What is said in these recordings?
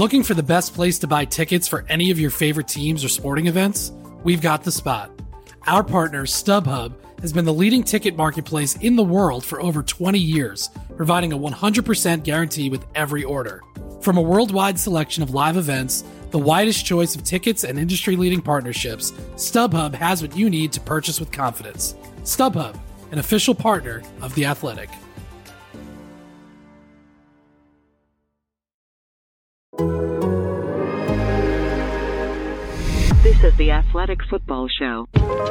Looking for the best place to buy tickets for any of your favorite teams or sporting events? We've got the spot. Our partner, StubHub, has been the leading ticket marketplace in the world for over 20 years, providing a 100% guarantee with every order. From a worldwide selection of live events, the widest choice of tickets and industry-leading partnerships, StubHub has what you need to purchase with confidence. StubHub, an official partner of The Athletic. This is The Athletic Football Show.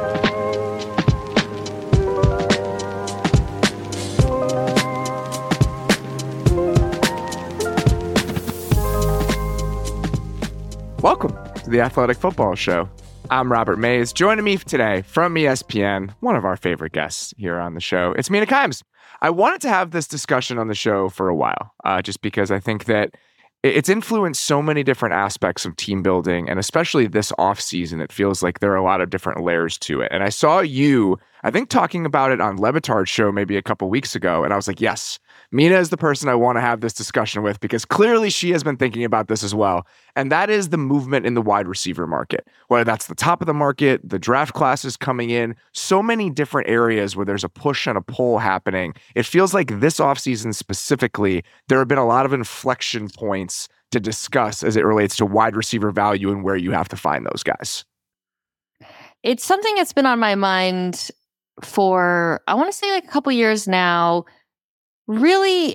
Welcome to The Athletic Football Show. I'm Robert Mays. Joining me today from ESPN, one of our favorite guests here on the show, it's Mina Kimes. I wanted to have this discussion on the show for a while, just because I think that it's influenced so many different aspects of team building, and especially this offseason, it feels like there are a lot of different layers to it. And I saw you, I think, talking about it on Le Batard's show maybe a couple weeks ago, and I was like, yes, Mina is the person I want to have this discussion with, because clearly she has been thinking about this as well. And that is the movement in the wide receiver market, whether that's the top of the market, the draft classes coming in, so many different areas where there's a push and a pull happening. It feels like this offseason specifically, there have been a lot of inflection points to discuss as it relates to wide receiver value and where you have to find those guys. It's something that's been on my mind for, I want to say, like a couple years now. Really,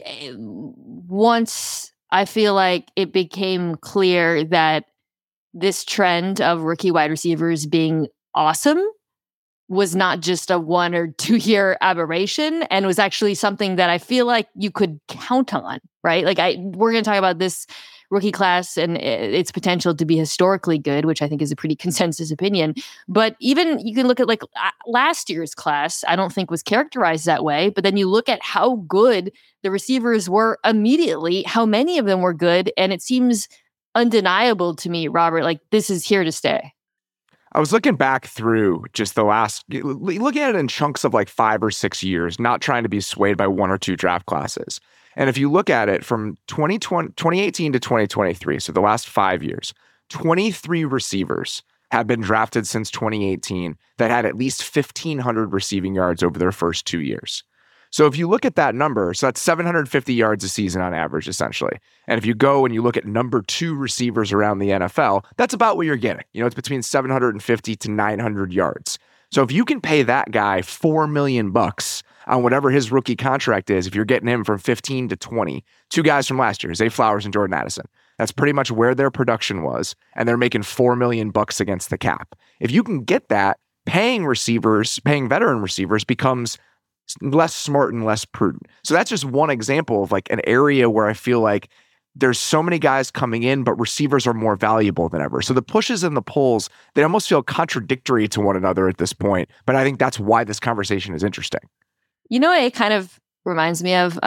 once I feel like it became clear that this trend of rookie wide receivers being awesome was not just a 1 or 2 year aberration, and was actually something that I feel like you could count on, right? Like we're going to talk about this rookie class and its potential to be historically good, which I think is a pretty consensus opinion. But even you can look at like last year's class, I don't think was characterized that way. But then you look at how good the receivers were immediately, how many of them were good. And it seems undeniable to me, Robert, like this is here to stay. I was looking back through just looking at it in chunks of like 5 or 6 years, not trying to be swayed by 1 or 2 draft classes. And if you look at it from 2018 to 2023, so the last 5 years, 23 receivers have been drafted since 2018 that had at least 1,500 receiving yards over their first 2 years. So if you look at that number, so that's 750 yards a season on average, essentially. And if you go and you look at number 2 receivers around the NFL, that's about what you're getting. You know, it's between 750 to 900 yards. So if you can pay that guy $4 million on whatever his rookie contract is, if you're getting him from 15 to 20, 2 guys from last year, Zay Flowers and Jordan Addison, that's pretty much where their production was, and they're making $4 million against the cap. If you can get that, paying veteran receivers becomes less smart and less prudent. So that's just one example of like an area where I feel like there's so many guys coming in, but receivers are more valuable than ever. So the pushes and the pulls, they almost feel contradictory to one another at this point. But I think that's why this conversation is interesting. You know what it kind of reminds me of?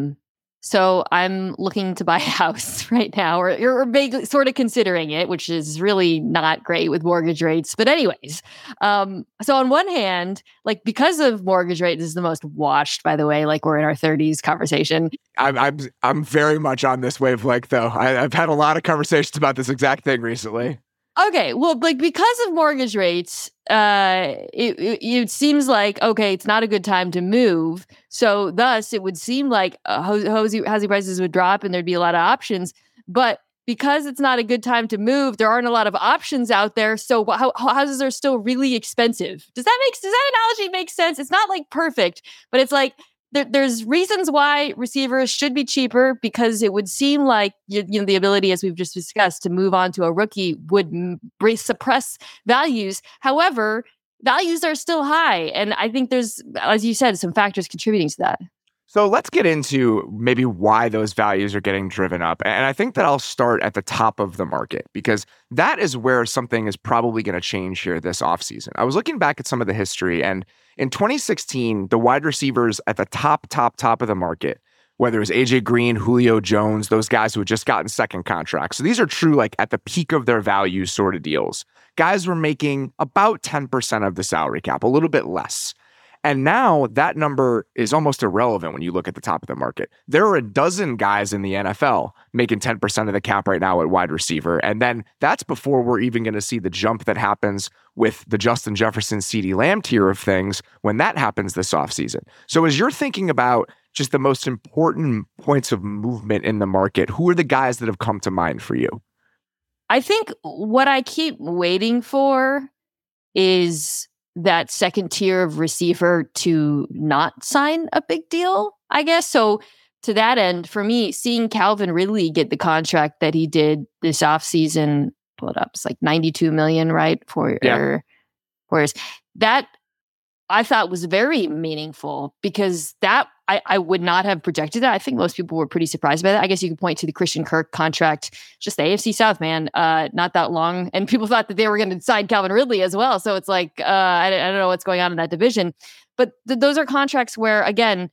So I'm looking to buy a house right now, or you're vaguely sort of considering it, which is really not great with mortgage rates. But anyways, so on one hand, like because of mortgage rates, this is the most washed, by the way, like we're in our 30s conversation. I'm very much on this wavelength, though. I've had a lot of conversations about this exact thing recently. Okay, well, like because of mortgage rates, it seems like, okay, it's not a good time to move. So thus, it would seem like housing prices would drop and there'd be a lot of options. But because it's not a good time to move, there aren't a lot of options out there. So houses are still really expensive. Does that analogy make sense? It's not like perfect, but it's like there's reasons why receivers should be cheaper, because it would seem like the ability, as we've just discussed, to move on to a rookie would suppress values. However, values are still high. And I think there's, as you said, some factors contributing to that. So let's get into maybe why those values are getting driven up. And I think that I'll start at the top of the market, because that is where something is probably going to change here this offseason. I was looking back at some of the history, and in 2016, the wide receivers at the top of the market, whether it was AJ Green, Julio Jones, those guys who had just gotten second contracts. So these are true, like at the peak of their value sort of deals. Guys were making about 10% of the salary cap, a little bit less. And now that number is almost irrelevant when you look at the top of the market. There are a dozen guys in the NFL making 10% of the cap right now at wide receiver. And then that's before we're even going to see the jump that happens with the Justin Jefferson, CeeDee Lamb tier of things when that happens this offseason. So as you're thinking about just the most important points of movement in the market, who are the guys that have come to mind for you? I think what I keep waiting for is that second tier of receiver to not sign a big deal, I guess. So to that end, for me, seeing Calvin Ridley get the contract that he did this offseason, pull it up, it's like $92 million, right? For years. That I thought was very meaningful because that I would not have projected that. I think most people were pretty surprised by that. I guess you could point to the Christian Kirk contract, just the AFC South, man, not that long. And people thought that they were going to sign Calvin Ridley as well. So it's like, I don't know what's going on in that division. But those are contracts where, again,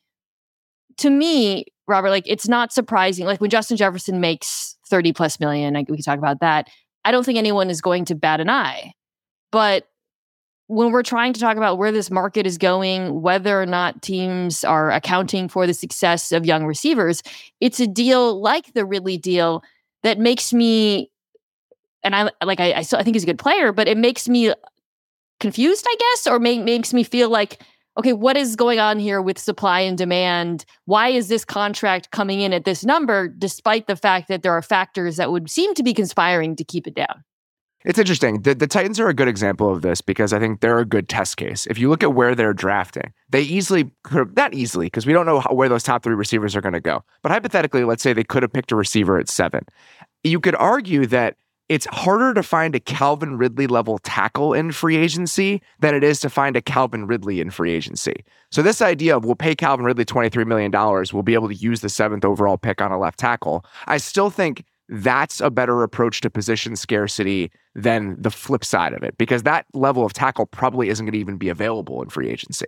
to me, Robert, like it's not surprising. Like when Justin Jefferson makes 30 plus million, we can talk about that. I don't think anyone is going to bat an eye. But when we're trying to talk about where this market is going, whether or not teams are accounting for the success of young receivers, it's a deal like the Ridley deal that makes me, and I still think he's a good player, but it makes me confused, I guess, or makes me feel like, okay, what is going on here with supply and demand? Why is this contract coming in at this number, despite the fact that there are factors that would seem to be conspiring to keep it down? It's interesting. The Titans are a good example of this because I think they're a good test case. If you look at where they're drafting, they easily could have, not easily, because we don't know where those top three receivers are going to go. But hypothetically, let's say they could have picked a receiver at 7. You could argue that it's harder to find a Calvin Ridley level tackle in free agency than it is to find a Calvin Ridley in free agency. So this idea of we'll pay Calvin Ridley $23 million, we'll be able to use the 7th overall pick on a left tackle. I still think that's a better approach to position scarcity than the flip side of it, because that level of tackle probably isn't going to even be available in free agency.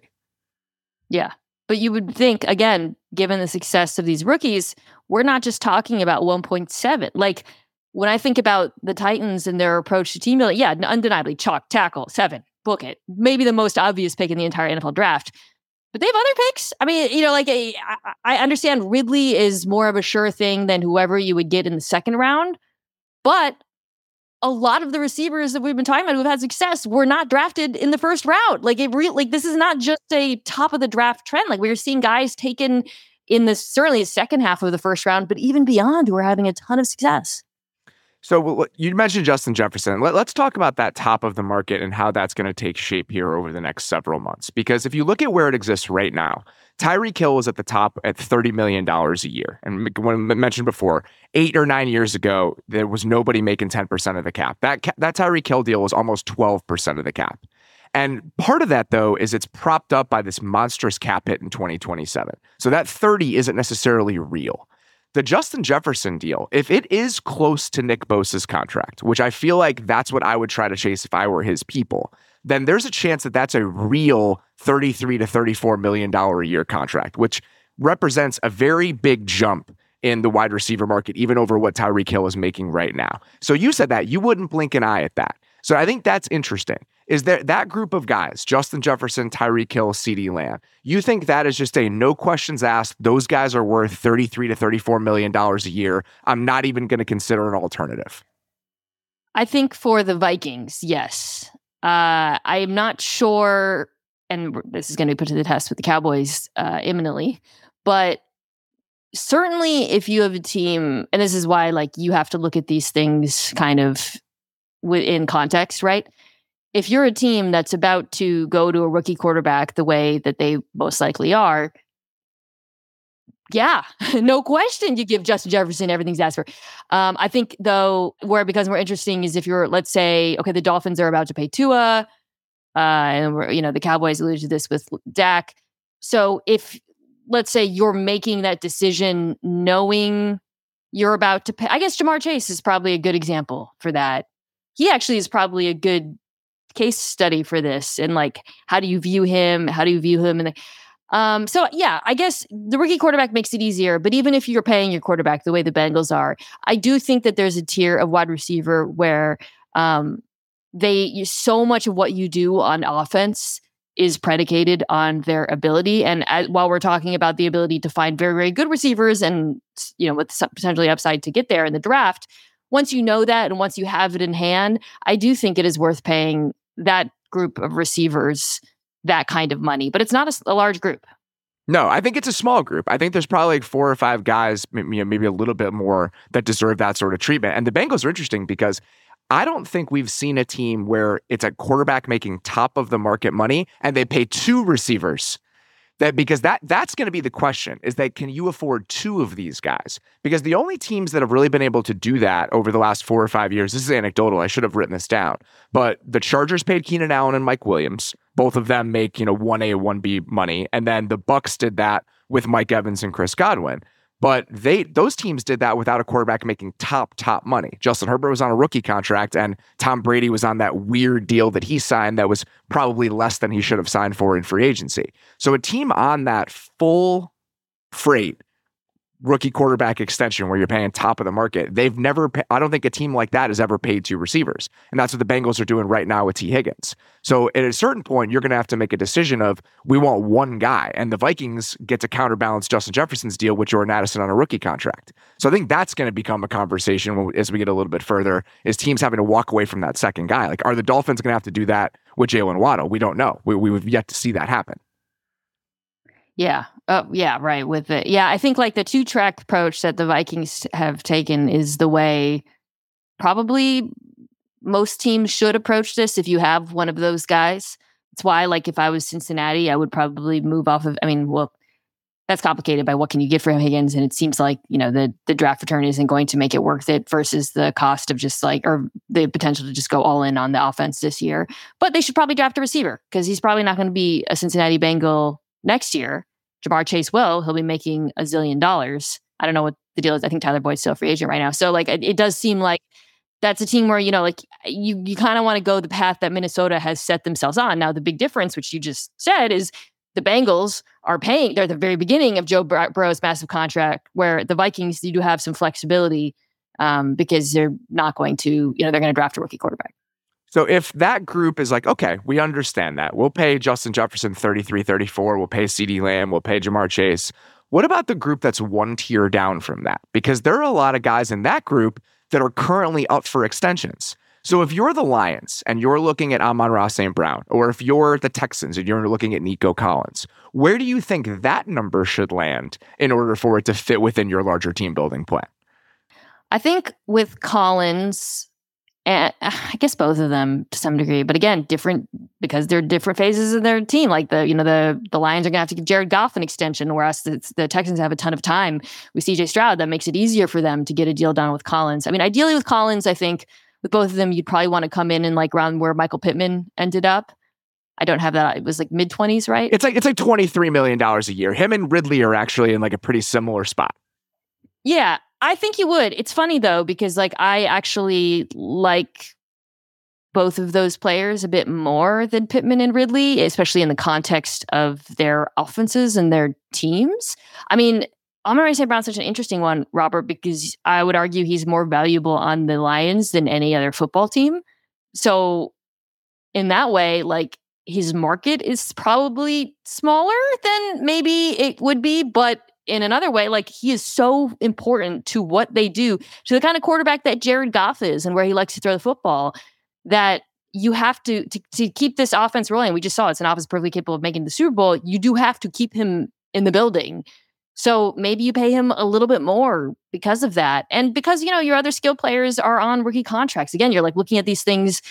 Yeah. But you would think, again, given the success of these rookies, we're not just talking about 1.7. Like when I think about the Titans and their approach to team building, yeah, undeniably chalk, tackle, 7, book it. Maybe the most obvious pick in the entire NFL draft. But they have other picks. I mean, I understand Ridley is more of a sure thing than whoever you would get in the second round. But a lot of the receivers that we've been talking about who've had success were not drafted in the first round. Like this is not just a top of the draft trend. Like we're seeing guys taken in the certainly the second half of the first round, but even beyond who are having a ton of success. So you mentioned Justin Jefferson. Let's talk about that top of the market and how that's going to take shape here over the next several months. Because if you look at where it exists right now, Tyreek Hill is at the top at $30 million a year. And when I mentioned before, 8 or 9 years ago, there was nobody making 10% of the cap. That Tyreek Hill deal was almost 12% of the cap. And part of that, though, is it's propped up by this monstrous cap hit in 2027. So that 30 isn't necessarily real. The Justin Jefferson deal, if it is close to Nick Bosa's contract, which I feel like that's what I would try to chase if I were his people, then there's a chance that that's a real $33 to $34 million a year contract, which represents a very big jump in the wide receiver market, even over what Tyreek Hill is making right now. So you said that you wouldn't blink an eye at that. So I think that's interesting. Is there that group of guys, Justin Jefferson, Tyreek Hill, CeeDee Lamb, you think that is just a no questions asked, those guys are worth $33 to $34 million a year. I'm not even going to consider an alternative. I think for the Vikings, yes. I am not sure, and this is going to be put to the test with the Cowboys imminently, but certainly if you have a team, and this is why like you have to look at these things kind of in context, right? If you're a team that's about to go to a rookie quarterback the way that they most likely are, yeah, no question, you give Justin Jefferson everything's asked for. I think, though, where it becomes more interesting is if you're, let's say, okay, the Dolphins are about to pay Tua, and the Cowboys alluded to this with Dak. So if, let's say, you're making that decision knowing you're about to pay, I guess Jamar Chase is probably a good example for that. He actually is probably a good case study for this. And like, how do you view him? How do you view him? And so yeah, I guess the rookie quarterback makes it easier. But even if you're paying your quarterback the way the Bengals are, I do think that there's a tier of wide receiver where so much of what you do on offense is predicated on their ability. And while we're talking about the ability to find very, very good receivers and, with some potentially upside to get there in the draft, once you know that and once you have it in hand, I do think it is worth paying that group of receivers that kind of money. But it's not a large group. No, I think it's a small group. I think there's probably like 4 or 5 guys, maybe a little bit more, that deserve that sort of treatment. And the Bengals are interesting because I don't think we've seen a team where it's a quarterback making top of the market money and they pay 2 receivers. Because that's going to be the question, is that can you afford 2 of these guys? Because the only teams that have really been able to do that over the last 4 or 5 years, this is anecdotal, I should have written this down, but the Chargers paid Keenan Allen and Mike Williams. Both of them make, 1A, 1B money. And then the Bucs did that with Mike Evans and Chris Godwin. But those teams did that without a quarterback making top money. Justin Herbert was on a rookie contract, and Tom Brady was on that weird deal that he signed that was probably less than he should have signed for in free agency. So a team on that full freight rookie quarterback extension where you're paying top of the market, I don't think a team like that has ever paid 2 receivers. And that's what the Bengals are doing right now with T. Higgins. So at a certain point, you're going to have to make a decision of, we want one guy. And the Vikings get to counterbalance Justin Jefferson's deal with Jordan Addison on a rookie contract. So I think that's going to become a conversation as we get a little bit further, is teams having to walk away from that second guy. Like, are the Dolphins going to have to do that with Jalen Waddle? We don't know. We've yet to see that happen. Yeah. Yeah, right. With it. Yeah, I think like the 2-track approach that the Vikings have taken is the way probably most teams should approach this if you have one of those guys. It's why, like, if I was Cincinnati, I would probably move off of, that's complicated by what can you get for Higgins. And it seems like, the draft return isn't going to make it worth it versus the cost of just or the potential to just go all in on the offense this year. But they should probably draft a receiver because he's probably not going to be a Cincinnati Bengal next year. Jamar Chase he'll be making $1 zillion. I don't know what the deal is. I think Tyler Boyd's still a free agent right now. So it does seem like that's a team where, you kind of want to go the path that Minnesota has set themselves on. Now, the big difference, which you just said, is the Bengals are paying. They're at the very beginning of Joe Burrow's massive contract, where the Vikings, you do have some flexibility because they're not going to, they're going to draft a rookie quarterback. So if that group is like, okay, we understand that. We'll pay Justin Jefferson 33, 34. We'll pay CeeDee Lamb. We'll pay Jamar Chase. What about the group that's one tier down from that? Because there are a lot of guys in that group that are currently up for extensions. So if you're the Lions and you're looking at Amon-Ra St. Brown, or if you're the Texans and you're looking at Nico Collins, where do you think that number should land in order for it to fit within your larger team building plan? I think with Collins, and I guess both of them to some degree, but again, different because they're different phases of their team. Like the Lions are going to have to give Jared Goff an extension, whereas the Texans have a ton of time with CJ Stroud. That makes it easier for them to get a deal done with Collins. Ideally with Collins, I think with both of them, you'd probably want to come in around where Michael Pittman ended up. I don't have that. It was like mid-20s, right? It's like $23 million a year. Him and Ridley are actually in a pretty similar spot. Yeah. I think you would. It's funny though, because I actually like both of those players a bit more than Pittman and Ridley, especially in the context of their offenses and their teams. Amon-Ra St. Brown's such an interesting one, Robert, because I would argue he's more valuable on the Lions than any other football team. So in that way, his market is probably smaller than maybe it would be, but in another way, he is so important to what they do, to the kind of quarterback that Jared Goff is and where he likes to throw the football, that you have to keep this offense rolling. We just saw it's an offense perfectly capable of making the Super Bowl. You do have to keep him in the building. So maybe you pay him a little bit more because of that. And because, your other skilled players are on rookie contracts. Again, you're looking at these things,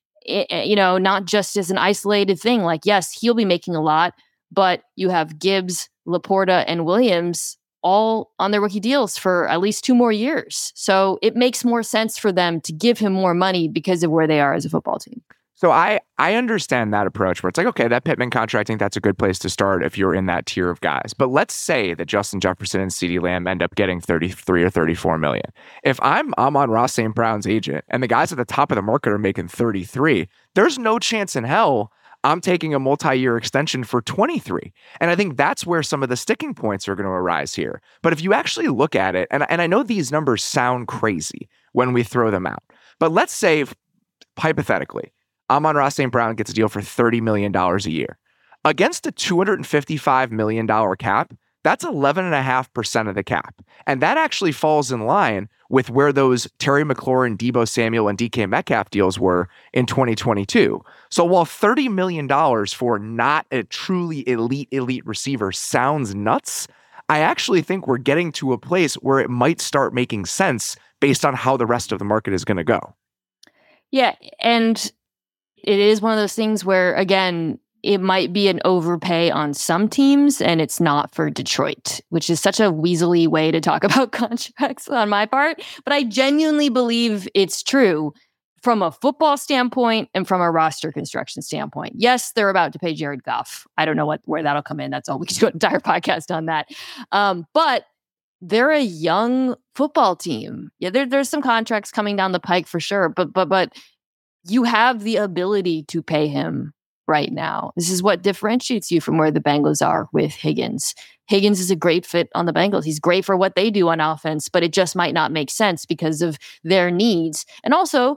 not just as an isolated thing. Yes, he'll be making a lot, but you have Gibbs, Laporta, and Williams all on their rookie deals for at least 2 more years. So it makes more sense for them to give him more money because of where they are as a football team. So I understand that approach where it's like, okay, that Pittman contract, I think that's a good place to start if you're in that tier of guys. But let's say that Justin Jefferson and CeeDee Lamb end up getting 33 or 34 million. If I'm Amon-Ra St. Brown's agent and the guys at the top of the market are making 33, there's no chance in hell I'm taking a multi-year extension for 23. And I think that's where some of the sticking points are going to arise here. But if you actually look at it, and I know these numbers sound crazy when we throw them out, but let's say, hypothetically, Amon-Ra St. Brown gets a deal for $30 million a year. Against a $255 million cap, that's 11.5% of the cap. And that actually falls in line with where those Terry McLaurin, Deebo Samuel, and DK Metcalf deals were in 2022. So while $30 million for not a truly elite receiver sounds nuts, I actually think we're getting to a place where it might start making sense based on how the rest of the market is going to go. Yeah, and it is one of those things where, again, it might be an overpay on some teams, and it's not for Detroit, which is such a weaselly way to talk about contracts on my part. But I genuinely believe it's true from a football standpoint and from a roster construction standpoint. Yes, they're about to pay Jared Goff. I don't know where that'll come in. That's all. We could do an entire podcast on that. But they're a young football team. Yeah, there's some contracts coming down the pike for sure. But you have the ability to pay him right now. This is what differentiates you from where the Bengals are with Higgins. Higgins is a great fit on the Bengals. He's great for what they do on offense, but it just might not make sense because of their needs. And also,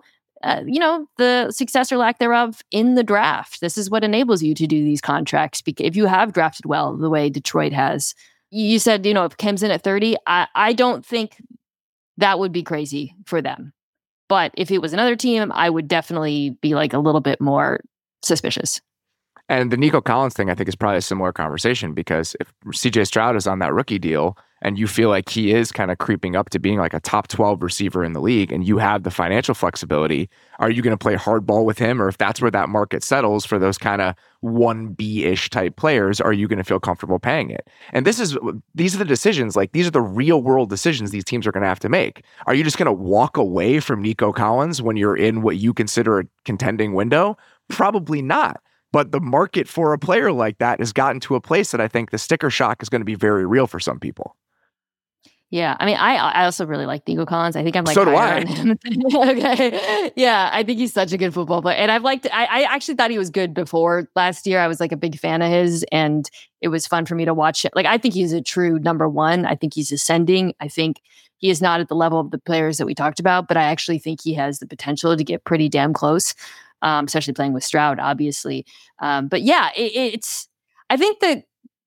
the success or lack thereof in the draft. This is what enables you to do these contracts. Because if you have drafted well, the way Detroit has, you said, if Kim's in at 30, I don't think that would be crazy for them. But if it was another team, I would definitely be like a little bit more suspicious. And the Nico Collins thing, I think, is probably a similar conversation, because if CJ Stroud is on that rookie deal and you feel like he is kind of creeping up to being like a top 12 receiver in the league and you have the financial flexibility, are you going to play hardball with him? Or if that's where that market settles for those kind of 1B-ish type players, are you going to feel comfortable paying it? And these are the decisions, like these are the real world decisions these teams are going to have to make. Are you just going to walk away from Nico Collins when you're in what you consider a contending window? Probably not. But the market for a player like that has gotten to a place that I think the sticker shock is going to be very real for some people. Yeah, I mean, I also really like Nico Collins. I think I'm like so do higher I. on him. Okay, yeah, I think he's such a good football player, and I actually thought he was good before last year. I was like a big fan of his, and it was fun for me to watch it. Like, I think he's a true number one. I think he's ascending. I think he is not at the level of the players that we talked about, but I actually think he has the potential to get pretty damn close. Especially playing with Stroud, obviously. But yeah, I think that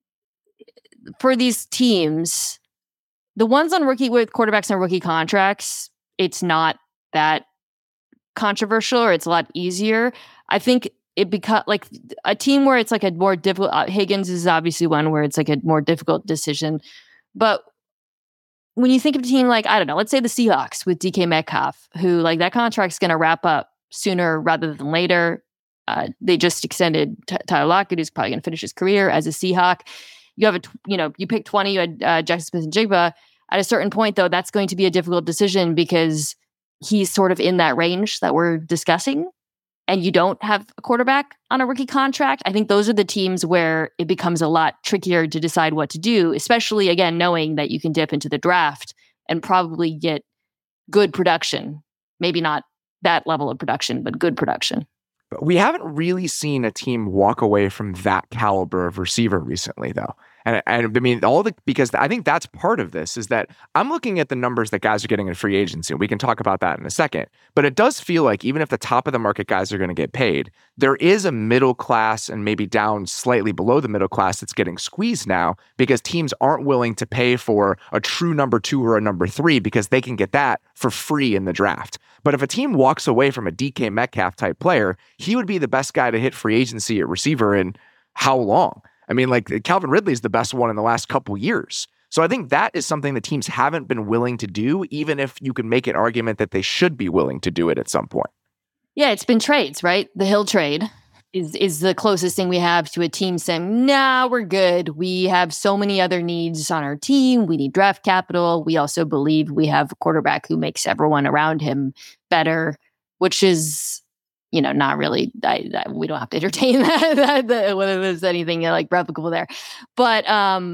for these teams, the ones on with quarterbacks on rookie contracts, it's not that controversial, or it's a lot easier. I think it becomes like a team where it's like a more difficult. Higgins is obviously one where it's like a more difficult decision. But when you think of a team like, I don't know, let's say the Seahawks with DK Metcalf, who like that contract's going to wrap up sooner rather than later. They just extended Tyler Lockett, who's probably going to finish his career as a Seahawk. You have you pick 20, you had Jackson Smith-Njigba. At a certain point, though, that's going to be a difficult decision because he's sort of in that range that we're discussing, and you don't have a quarterback on a rookie contract. I think those are the teams where it becomes a lot trickier to decide what to do, especially, again, knowing that you can dip into the draft and probably get good production. Maybe not that level of production, but good production. But we haven't really seen a team walk away from that caliber of receiver recently, though. And I mean, because I think that's part of this, is that I'm looking at the numbers that guys are getting in free agency. And we can talk about that in a second. But it does feel like even if the top of the market guys are going to get paid, there is a middle class and maybe down slightly below the middle class that's getting squeezed now because teams aren't willing to pay for a true number 2 or a number 3 because they can get that for free in the draft. But if a team walks away from a DK Metcalf type player, he would be the best guy to hit free agency at receiver in how long? I mean, like Calvin Ridley is the best one in the last couple years. So I think that is something that teams haven't been willing to do, even if you can make an argument that they should be willing to do it at some point. Yeah, it's been trades, right? The Hill trade is the closest thing we have to a team saying, nah, we're good. We have so many other needs on our team. We need draft capital. We also believe we have a quarterback who makes everyone around him better, which is, not really, we don't have to entertain that whether there's anything like replicable there. But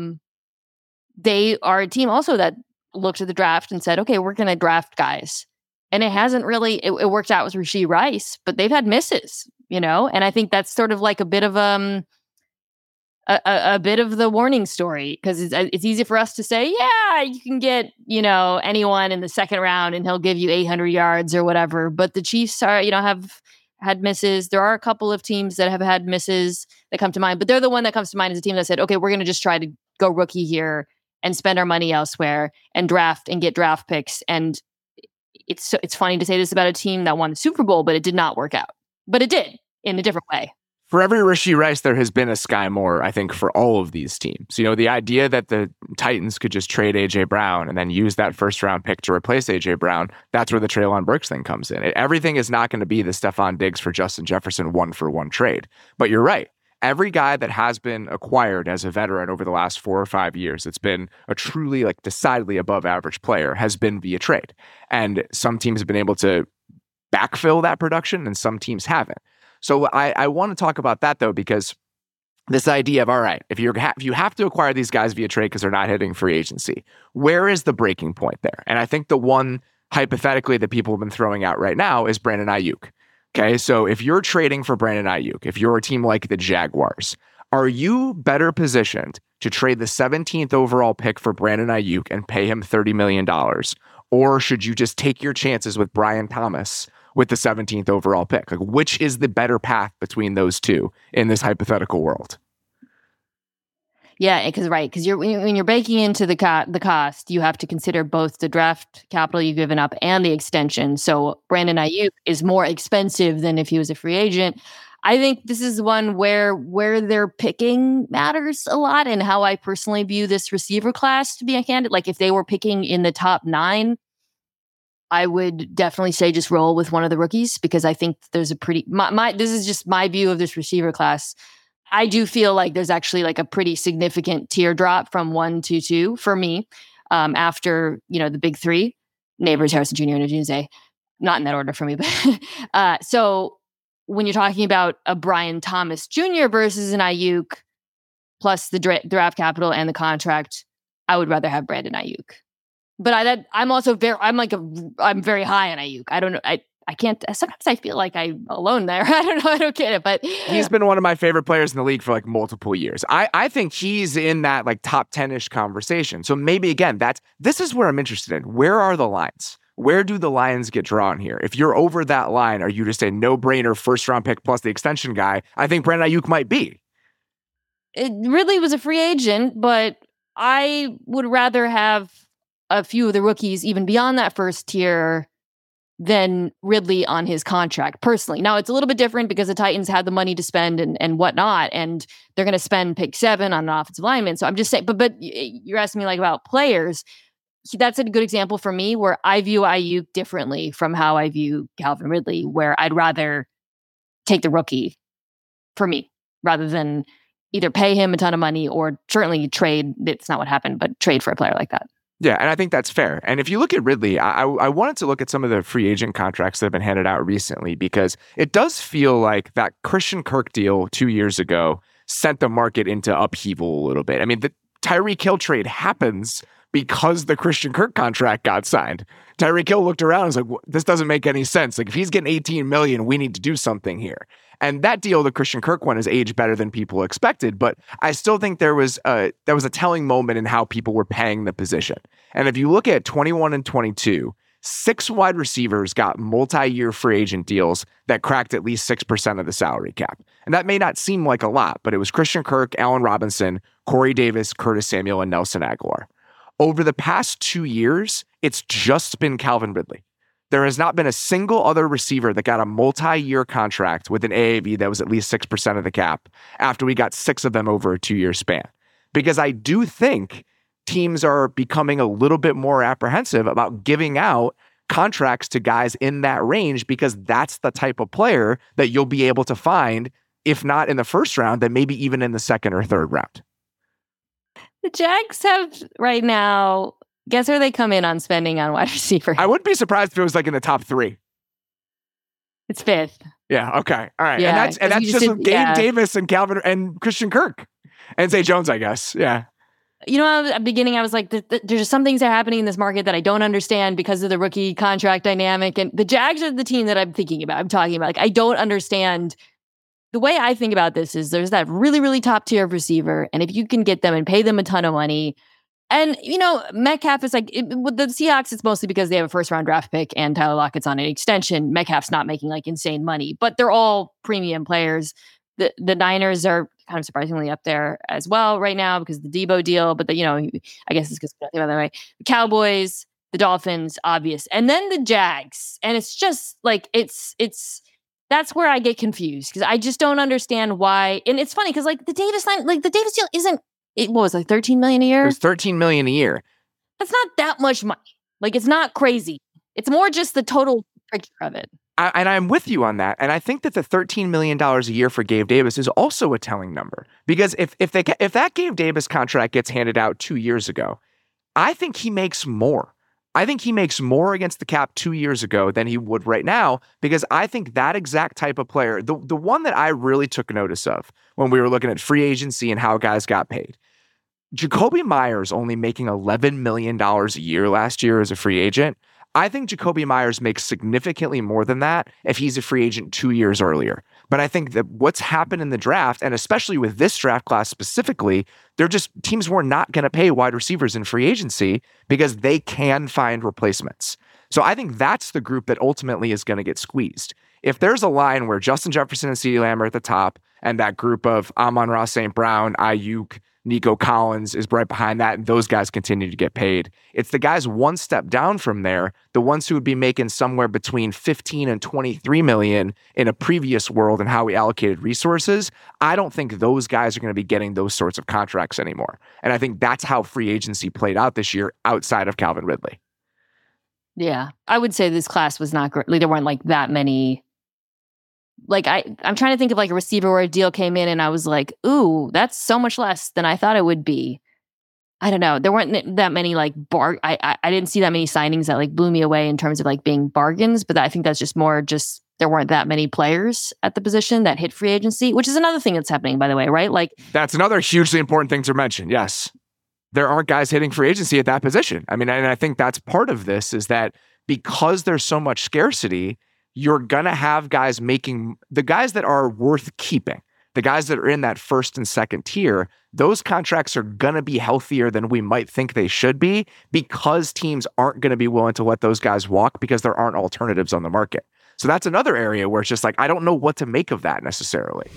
they are a team also that looked at the draft and said, okay, we're going to draft guys. And it hasn't really, it worked out with Rashee Rice, but they've had misses, and I think that's sort of like a bit of a bit of the warning story, because it's easy for us to say, yeah, you can get, anyone in the second round and he'll give you 800 yards or whatever. But the Chiefs are, have had misses. There are a couple of teams that have had misses that come to mind, but they're the one that comes to mind as a team that said, okay, we're going to just try to go rookie here and spend our money elsewhere and draft and get draft picks. And it's funny to say this about a team that won the Super Bowl, but it did not work out. But it did in a different way. For every Rashee Rice, there has been a Sky Moore, I think, for all of these teams. The idea that the Titans could just trade A.J. Brown and then use that first-round pick to replace A.J. Brown, that's where the Treylon Burks thing comes in. Everything is not going to be the Stephon Diggs for Justin Jefferson one-for-one trade. But you're right. Every guy that has been acquired as a veteran over the last 4 or 5 years, it's been a truly, decidedly above-average player, has been via trade. And some teams have been able to backfill that production, and some teams haven't. So I want to talk about that, though, because this idea of, all right, if you have to acquire these guys via trade because they're not hitting free agency, where is the breaking point there? And I think the one, hypothetically, that people have been throwing out right now is Brandon Ayuk. Okay, so if you're trading for Brandon Ayuk, if you're a team like the Jaguars, are you better positioned to trade the 17th overall pick for Brandon Ayuk and pay him $30 million? Or should you just take your chances with Brian Thomas with the 17th overall pick? Which is the better path between those two in this hypothetical world? Yeah, because when you're baking into the cost, you have to consider both the draft capital you've given up and the extension. So Brandon Ayuk is more expensive than if he was a free agent. I think this is one where they're picking matters a lot, and how I personally view this receiver class, to be candid. If they were picking in the top 9, I would definitely say just roll with one of the rookies, because I think there's a pretty this is just my view of this receiver class. I do feel like there's actually a pretty significant teardrop from 1 to 2 for me after the big 3: Neighbors, Harrison Jr., and Odunze. Not in that order for me, but so when you're talking about a Brian Thomas Jr. versus an Ayuk, plus the draft capital and the contract, I would rather have Brandon Ayuk. But I'm also I'm very high on Ayuk. I don't know. I can't. Sometimes I feel like I'm alone there. I don't know. I don't get it. But he's been one of my favorite players in the league for multiple years. I think he's in that top 10-ish conversation. So maybe again, this is where I'm interested in. Where are the lines? Where do the lines get drawn here? If you're over that line, are you just a no-brainer first-round pick plus the extension guy? I think Brandon Ayuk might be. It really was a free agent, but I would rather have a few of the rookies even beyond that first tier than Ridley on his contract, personally. Now, it's a little bit different because the Titans had the money to spend and whatnot, and they're going to spend pick 7 on an offensive lineman. So I'm just saying, but you're asking me about players. That's a good example for me where I view Ayuk differently from how I view Calvin Ridley, where I'd rather take the rookie for me rather than either pay him a ton of money or certainly trade. It's not what happened, but trade for a player like that. Yeah, and I think that's fair. And if you look at Ridley, I wanted to look at some of the free agent contracts that have been handed out recently, because it does feel like that Christian Kirk deal 2 years ago sent the market into upheaval a little bit. I mean, the Tyreek Hill trade happens because the Christian Kirk contract got signed. Tyreek Hill looked around and was like, this doesn't make any sense. If he's getting $18 million, we need to do something here. And that deal, the Christian Kirk one, has aged better than people expected. But I still think there was a telling moment in how people were paying the position. And if you look at 21 and 22, 6 wide receivers got multi-year free agent deals that cracked at least 6% of the salary cap. And that may not seem like a lot, but it was Christian Kirk, Allen Robinson, Corey Davis, Curtis Samuel, and Nelson Aguilar. Over the past 2 years, it's just been Calvin Ridley. There has not been a single other receiver that got a multi-year contract with an AAV that was at least 6% of the cap after we got 6 of them over a 2-year span. Because I do think teams are becoming a little bit more apprehensive about giving out contracts to guys in that range, because that's the type of player that you'll be able to find, if not in the first round, then maybe even in the second or third round. The Jags have right now, guess where they come in on spending on wide receiver? I wouldn't be surprised if it was in the top 3. It's 5th. Yeah. Okay. All right. Yeah, and that's just with Gabe Davis and Calvin and Christian Kirk and Zay Jones, I guess. Yeah. At the beginning, I was like, there's just some things that are happening in this market that I don't understand because of the rookie contract dynamic. And the Jags are the team that I'm thinking about. I'm talking about. I don't understand. The way I think about this is there's that really, really top tier receiver. And if you can get them and pay them a ton of money, And, Metcalf is like, with the Seahawks, it's mostly because they have a first-round draft pick and Tyler Lockett's on an extension. Metcalf's not making like insane money, but they're all premium players. The Niners are kind of surprisingly up there as well right now because of the Debo deal, but I guess it's because the other way. The Cowboys, the Dolphins, obvious. And then the Jags. And it's just like, that's where I get confused because I just don't understand why. And it's funny because like the Davis deal isn't, what was it, like $13 million a year? It was $13 million a year. That's not that much money. Like, it's not crazy. It's more just the total picture of it. And I'm with you on that. And I think that the $13 million a year for Gabe Davis is also a telling number. Because if that Gabe Davis contract gets handed out 2 years ago, I think he makes more. I think he makes more against the cap 2 years ago than he would right now, because I think that exact type of player, the one that I really took notice of when we were looking at free agency and how guys got paid, Jakobi Meyers only making $11 million a year last year as a free agent. I think Jakobi Meyers makes significantly more than that if he's a free agent 2 years earlier. But I think that what's happened in the draft, and especially with this draft class specifically, teams were not going to pay wide receivers in free agency because they can find replacements. So I think that's the group that ultimately is going to get squeezed. If there's a line where Justin Jefferson and CeeDee Lamb are at the top, and that group of Amon-Ra St. Brown, Ayuk, Nico Collins is right behind that, and those guys continue to get paid. It's the guys one step down from there, the ones who would be making somewhere between 15 and 23 million in a previous world and how we allocated resources. I don't think those guys are going to be getting those sorts of contracts anymore. And I think that's how free agency played out this year outside of Calvin Ridley. Yeah, I would say this class was not great. Like, there weren't like that many. Like, I'm trying to think of like a receiver where a deal came in and I was like, ooh, that's so much less than I thought it would be. I don't know. There weren't that many like I didn't see that many signings that like blew me away in terms of like being bargains, but I think that's just more there weren't that many players at the position that hit free agency, which is another thing that's happening, by the way, right? Like, that's another hugely important thing to mention. Yes. There aren't guys hitting free agency at that position. I mean, and I think that's part of this is that because there's so much scarcity, you're going to have guys making the guys that are worth keeping, the guys that are in that first and second tier, those contracts are going to be healthier than we might think they should be because teams aren't going to be willing to let those guys walk because there aren't alternatives on the market. So that's another area where it's just like, I don't know what to make of that necessarily.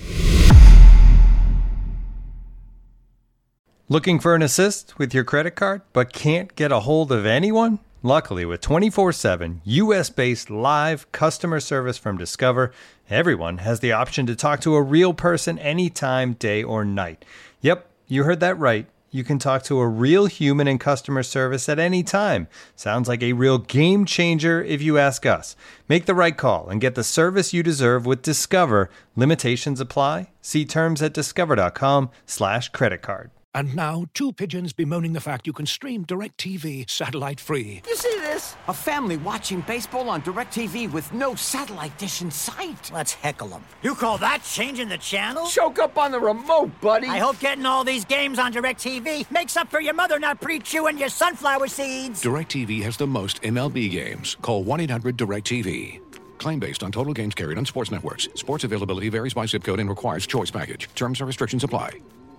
Looking for an assist with your credit card, but can't get a hold of anyone? Luckily, with 24/7 U.S.-based live customer service from Discover, everyone has the option to talk to a real person anytime, day or night. Yep, you heard that right. You can talk to a real human in customer service at any time. Sounds like a real game changer if you ask us. Make the right call and get the service you deserve with Discover. Limitations apply. See terms at discover.com/creditcard. And now, two pigeons bemoaning the fact you can stream DirecTV satellite-free. You see this? A family watching baseball on DirecTV with no satellite dish in sight. Let's heckle them. You call that changing the channel? Choke up on the remote, buddy. I hope getting all these games on DirecTV makes up for your mother not pre-chewing your sunflower seeds. DirecTV has the most MLB games. Call 1-800-DirecTV. Claim based on total games carried on sports networks. Sports availability varies by zip code and requires choice package. Terms and restrictions apply.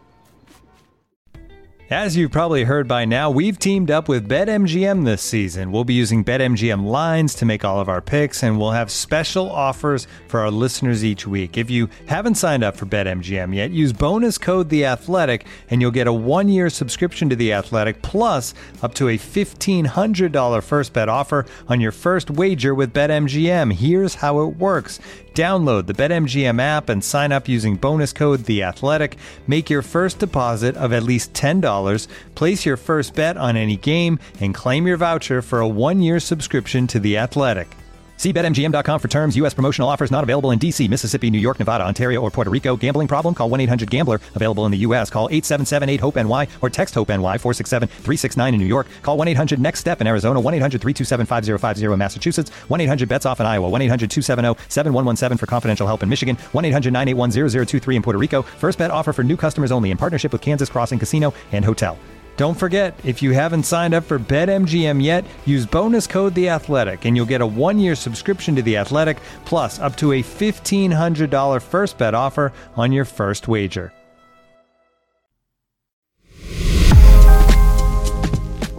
As you've probably heard by now, we've teamed up with BetMGM this season. We'll be using BetMGM lines to make all of our picks, and we'll have special offers for our listeners each week. If you haven't signed up for BetMGM yet, use bonus code The Athletic, and you'll get a 1-year subscription to The Athletic, plus up to a $1,500 first bet offer on your first wager with BetMGM. Here's how it works. Download the BetMGM app and sign up using bonus code The Athletic. Make your first deposit of at least $10. Place your first bet on any game and claim your voucher for a 1-year subscription to The Athletic. See BetMGM.com for terms. U.S. promotional offers not available in D.C., Mississippi, New York, Nevada, Ontario, or Puerto Rico. Gambling problem? Call 1-800-GAMBLER. Available in the U.S. Call 877-8-HOPE-NY or text HOPE-NY 467-369 in New York. Call 1-800-NEXT-STEP in Arizona. 1-800-327-5050 in Massachusetts. 1-800-BETS-OFF in Iowa. 1-800-270-7117 for confidential help in Michigan. 1-800-981-0023 in Puerto Rico. First bet offer for new customers only in partnership with Kansas Crossing Casino and Hotel. Don't forget, if you haven't signed up for BetMGM yet, use bonus code The Athletic, and you'll get a 1-year subscription to The Athletic, plus up to a $1,500 first bet offer on your first wager.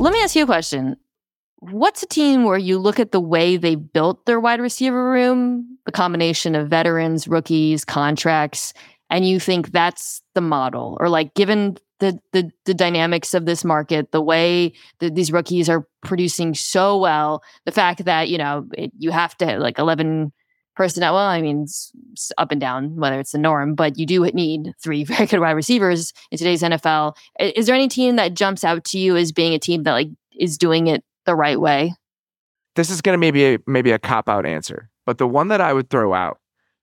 Let me ask you a question. What's a team where you look at the way they built their wide receiver room, the combination of veterans, rookies, contracts, and you think that's the model? Or like, given the dynamics of this market, the way that these rookies are producing so well, the fact that, you have to have like 11 personnel. Well, I mean, it's up and down, whether it's the norm, but you do need 3 very good wide receivers in today's NFL. Is there any team that jumps out to you as being a team that like is doing it the right way? This is going to maybe a cop-out answer, but the one that I would throw out,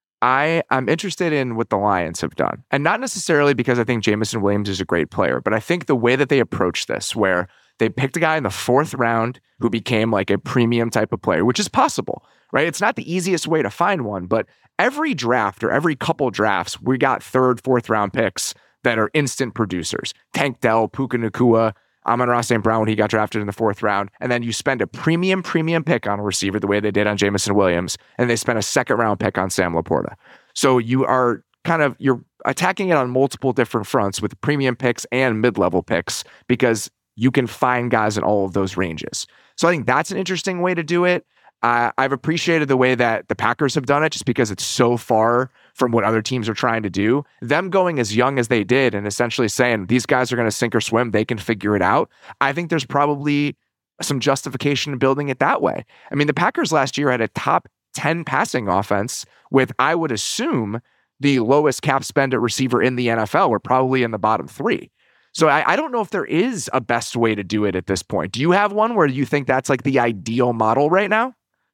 I'm interested in what the Lions have done. And not necessarily because I think Jameson Williams is a great player, but I think the way that they approach this, where they picked a guy in the 4th round who became like a premium type of player, which is possible, right? It's not the easiest way to find one, but every draft or every couple drafts, we got 3rd, 4th round picks that are instant producers. Tank Dell, Puka Nacua, Amon-Ra St. Brown when he got drafted in the 4th round, and then you spend a premium pick on a receiver the way they did on Jameson Williams, and they spent a 2nd round pick on Sam Laporta. So you're attacking it on multiple different fronts with premium picks and mid-level picks because you can find guys in all of those ranges. So I think that's an interesting way to do it. I've appreciated the way that the Packers have done it just because it's so far from what other teams are trying to do. Them going as young as they did and essentially saying these guys are going to sink or swim, they can figure it out. I think there's probably some justification in building it that way. I mean, the Packers last year had a top 10 passing offense with, I would assume, the lowest cap spend at receiver in the NFL. We're probably in the bottom 3. So I don't know if there is a best way to do it at this point. Do you have one where you think that's like the ideal model right now?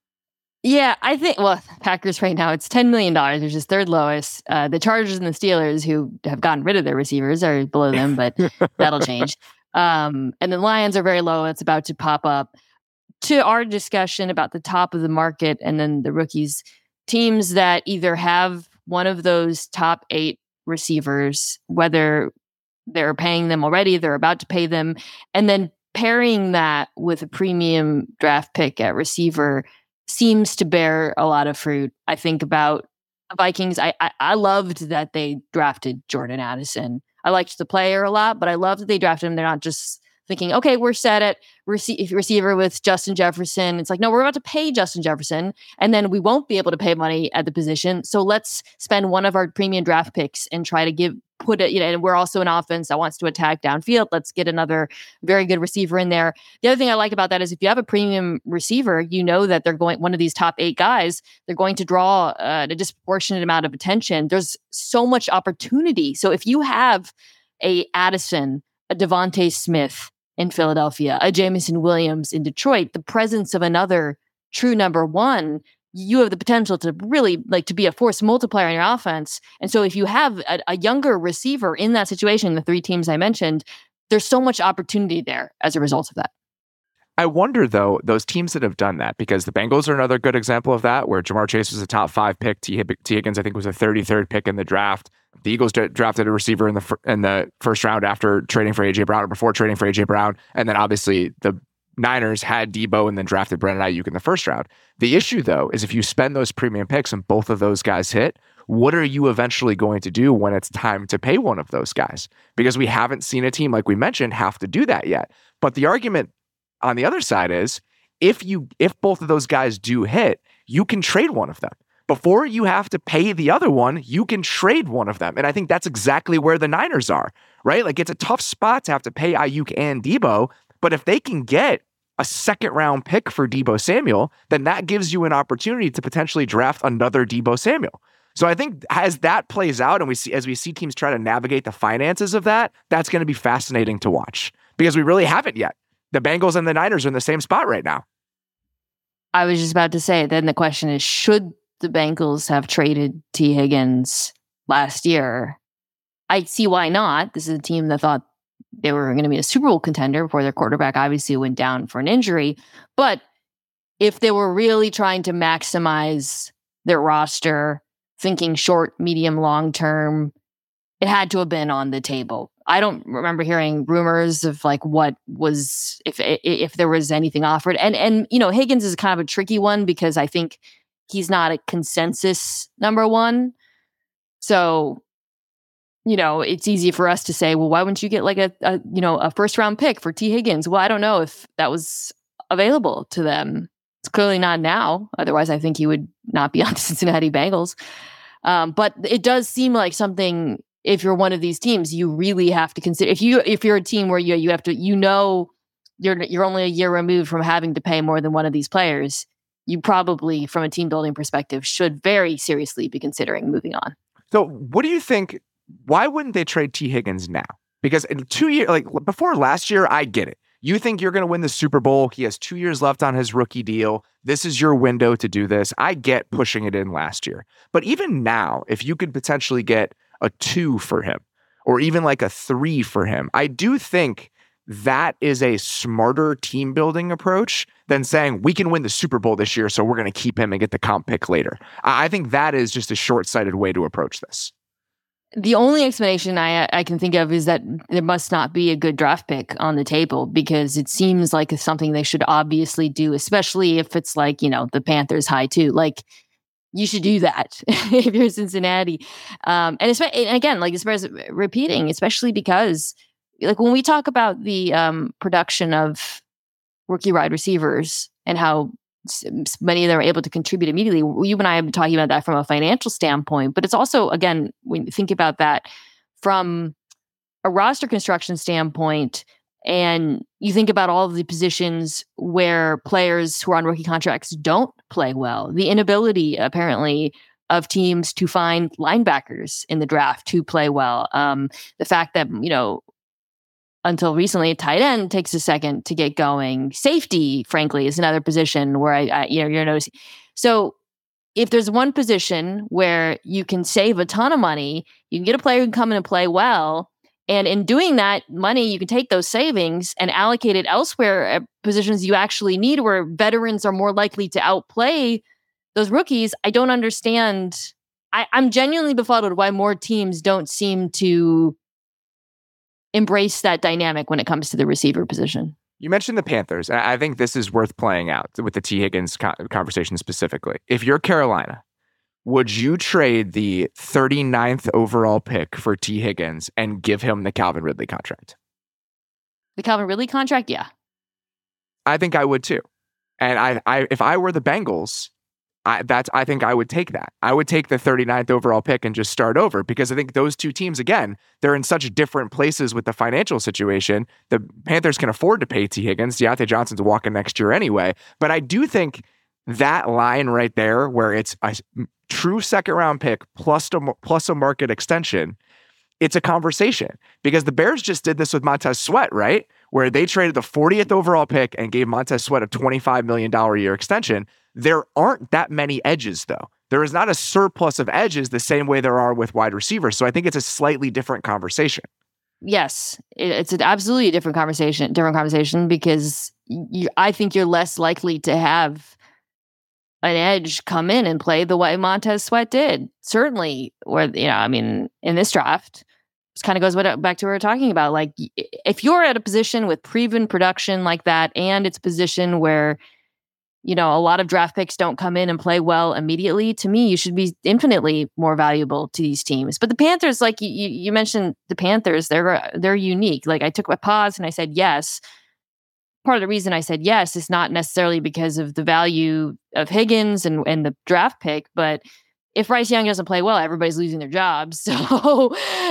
Yeah, I think, Packers right now, it's $10 million, which is 3rd lowest. The Chargers and the Steelers, who have gotten rid of their receivers, are below them, but that'll change. And the Lions are very low. It's about to pop up. To our discussion about the top of the market and then the rookies, teams that either have one of those top 8 receivers, whether they're paying them already, they're about to pay them, and then pairing that with a premium draft pick at receiver seems to bear a lot of fruit. I think about the Vikings. I loved that they drafted Jordan Addison. I liked the player a lot, but I love that they drafted him. They're not just thinking, okay, we're set at receiver with Justin Jefferson. It's like, no, we're about to pay Justin Jefferson, and then we won't be able to pay money at the position. So let's spend one of our premium draft picks and try to put it, and we're also an offense that wants to attack downfield. Let's get another very good receiver in there. The other thing I like about that is if you have a premium receiver, you know that they're going, one of these top 8 guys, they're going to draw a disproportionate amount of attention. There's so much opportunity. So if you have a Addison, a Devontae Smith in Philadelphia, a Jameson Williams in Detroit, the presence of another true number 1, you have the potential to really to be a force multiplier in your offense. And so if you have a younger receiver in that situation, the 3 teams I mentioned, there's so much opportunity there as a result of that. I wonder, though, those teams that have done that, because the Bengals are another good example of that, where Jamar Chase was a top 5 pick. T. Higgins, I think, was a 33rd pick in the draft. The Eagles drafted a receiver in the 1st round after trading for A.J. Brown, or before trading for A.J. Brown. And then obviously the Niners had Debo and then drafted Brandon Ayuk in the 1st round. The issue, though, is if you spend those premium picks and both of those guys hit, what are you eventually going to do when it's time to pay one of those guys? Because we haven't seen a team, like we mentioned, have to do that yet. But the argument on the other side is if both of those guys do hit, you can trade one of them. Before you have to pay the other one, you can trade one of them. And I think that's exactly where the Niners are, right? Like, it's a tough spot to have to pay Ayuk and Debo, but if they can get a 2nd round pick for Debo Samuel, then that gives you an opportunity to potentially draft another Debo Samuel. So I think as that plays out and as we see teams try to navigate the finances of that, that's going to be fascinating to watch because we really haven't yet. The Bengals and the Niners are in the same spot right now. I was just about to say, then the question is, should the Bengals have traded T. Higgins last year? I see why not. This is a team that thought they were going to be a Super Bowl contender before their quarterback obviously went down for an injury. But if they were really trying to maximize their roster, thinking short, medium, long term, it had to have been on the table. I don't remember hearing rumors of what was, if there was anything offered. And Higgins is kind of a tricky one because I think he's not a consensus number 1. So it's easy for us to say, well, why wouldn't you get like a first round pick for T. Higgins? Well, I don't know if that was available to them. It's clearly not now. Otherwise, I think he would not be on the Cincinnati Bengals. But it does seem like something, if you're one of these teams, you really have to consider. If you're a team where you have to, you're only a year removed from having to pay more than one of these players, you probably, from a team building perspective, should very seriously be considering moving on. So what do you think? Why wouldn't they trade T. Higgins now? Because in 2 years, like before last year, I get it. You think you're going to win the Super Bowl. He has 2 years left on his rookie deal. This is your window to do this. I get pushing it in last year. But even now, if you could potentially get a 2 for him or even like a 3 for him, I do think that is a smarter team building approach than saying we can win the Super Bowl this year, so we're going to keep him and get the comp pick later. I think that is just a short-sighted way to approach this. The only explanation I can think of is that there must not be a good draft pick on the table, because it seems like it's something they should obviously do, especially if it's like, the Panthers high too. Like, you should do that if you're Cincinnati. And again, like, as far as repeating, especially because like when we talk about the production of rookie wide receivers and how many of them are able to contribute immediately, you and I have been talking about that from a financial standpoint, but it's also, again, when you think about that from a roster construction standpoint, and you think about all of the positions where players who are on rookie contracts don't play well, the inability apparently of teams to find linebackers in the draft to play well, the fact that, until recently, a tight end takes a second to get going. Safety, frankly, is another position where you're noticing. So if there's one position where you can save a ton of money, you can get a player who can come in and play well, and in doing that money, you can take those savings and allocate it elsewhere at positions you actually need, where veterans are more likely to outplay those rookies. I don't understand. I'm genuinely befuddled why more teams don't seem to embrace that dynamic when it comes to the receiver position. You mentioned the Panthers. I think this is worth playing out with the T. Higgins conversation specifically. If you're Carolina, would you trade the 39th overall pick for T. Higgins and give him the Calvin Ridley contract? The Calvin Ridley contract? Yeah. I think I would too. And I if I were the Bengals, I think I would take that. I would take the 39th overall pick and just start over, because I think those two teams, again, they're in such different places with the financial situation. The Panthers can afford to pay T. Higgins. Deontay Johnson's walking next year anyway. But I do think that line right there, where it's a true second-round pick plus a market extension, it's a conversation, because the Bears just did this with Montez Sweat, right? Where they traded the 40th overall pick and gave Montez Sweat a $25 million a year extension. There aren't that many edges, though. There is not a surplus of edges the same way there are with wide receivers. So I think it's a slightly different conversation. Yes, it's an absolutely different conversation, because I think you're less likely to have an edge come in and play the way Montez Sweat did. Certainly, where, in this draft, this kind of goes back to what we were talking about. Like, if you're at a position with proven production like that, and it's a position where, a lot of draft picks don't come in and play well immediately, to me, you should be infinitely more valuable to these teams. But the Panthers, like you mentioned, the Panthers, they're unique. Like, I took a pause and I said yes. Part of the reason I said yes is not necessarily because of the value of Higgins and the draft pick, but if Bryce Young doesn't play well, everybody's losing their jobs. So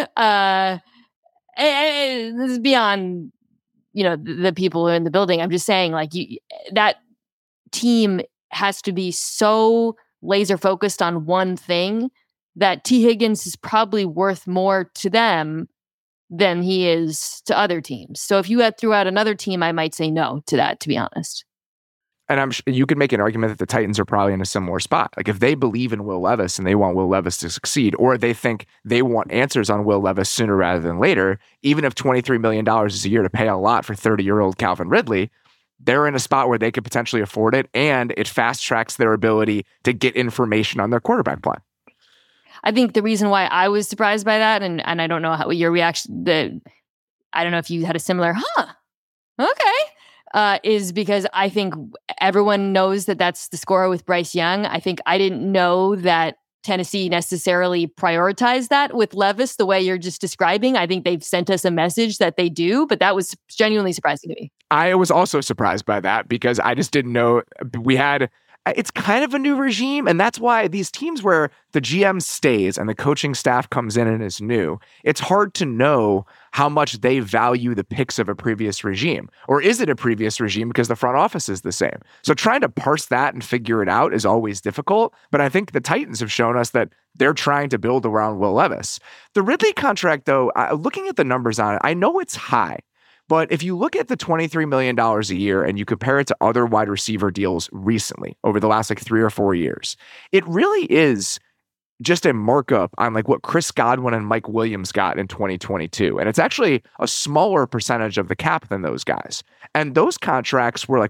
this is beyond, the people in the building. I'm just saying, like, that team has to be so laser focused on one thing that T. Higgins is probably worth more to them than he is to other teams. So if you threw out another team, I might say no to that, to be honest. And I'm sure you could make an argument that the Titans are probably in a similar spot. Like, if they believe in Will Levis and they want Will Levis to succeed, or they think they want answers on Will Levis sooner rather than later, even if $23 million is a year to pay a lot for 30-year-old Calvin Ridley, they're in a spot where they could potentially afford it, and it fast tracks their ability to get information on their quarterback plan. I think the reason why I was surprised by that, and I don't know how your reaction, I don't know if you had a similar, okay, is because I think everyone knows that that's the score with Bryce Young. I think I didn't know that Tennessee necessarily prioritize that with Levis the way you're just describing. I think they've sent us a message that they do, but that was genuinely surprising to me. I was also surprised by that because I just didn't know it's kind of a new regime. And that's why these teams where the GM stays and the coaching staff comes in and is new, it's hard to know how much they value the picks of a previous regime. Or is it a previous regime because the front office is the same? So trying to parse that and figure it out is always difficult. But I think the Titans have shown us that they're trying to build around Will Levis. The Ridley contract, though, looking at the numbers on it, I know it's high. But if you look at the $23 million a year and you compare it to other wide receiver deals recently over the last 3 or 4 years, it really is just a markup on what Chris Godwin and Mike Williams got in 2022. And it's actually a smaller percentage of the cap than those guys. And those contracts were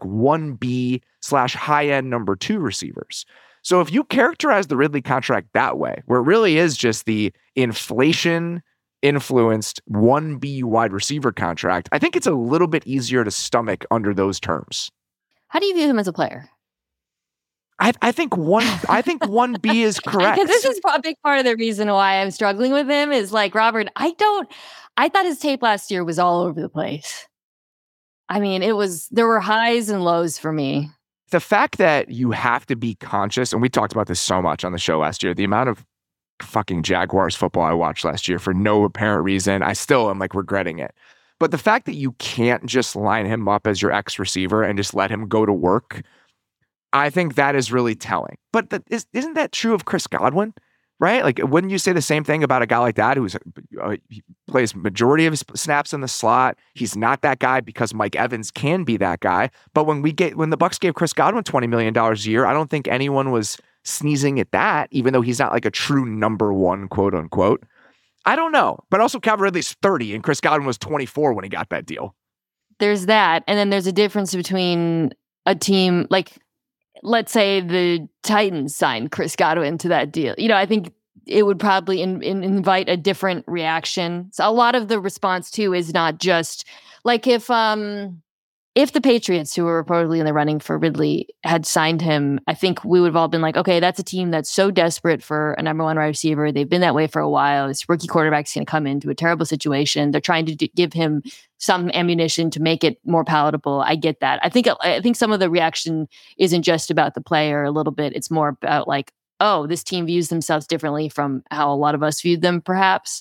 1B/high-end number 2 receivers. So if you characterize the Ridley contract that way, where it really is just the inflation influenced 1B wide receiver contract, I think it's a little bit easier to stomach under those terms. How do you view him as a player? I think 1B is correct. Because this is a big part of the reason why I'm struggling with him is Robert, I thought his tape last year was all over the place. I mean, there were highs and lows for me. The fact that you have to be conscious, and we talked about this so much on the show last year, the amount of fucking Jaguars football I watched last year for no apparent reason, I still am regretting it. But the fact that you can't just line him up as your ex receiver and just let him go to work, I think that is really telling. But isn't that true of Chris Godwin? Right? Wouldn't you say the same thing about a guy like that he plays majority of his snaps in the slot? He's not that guy because Mike Evans can be that guy. But when the Bucs gave Chris Godwin $20 million a year, I don't think anyone was sneezing at that, even though he's not a true number 1, quote unquote. I don't know. But also Calvin Ridley's 30 and Chris Godwin was 24 when he got that deal. There's that. And then there's a difference between a team, let's say the Titans signed Chris Godwin to that deal. I think it would probably invite a different reaction. So a lot of the response too is not just if the Patriots, who were reportedly in the running for Ridley, had signed him, I think we would have all been okay, that's a team that's so desperate for a number 1 wide receiver. They've been that way for a while. This rookie quarterback's going to come into a terrible situation. They're trying to give him some ammunition to make it more palatable. I get that. I think some of the reaction isn't just about the player a little bit. It's more about oh, this team views themselves differently from how a lot of us viewed them, perhaps.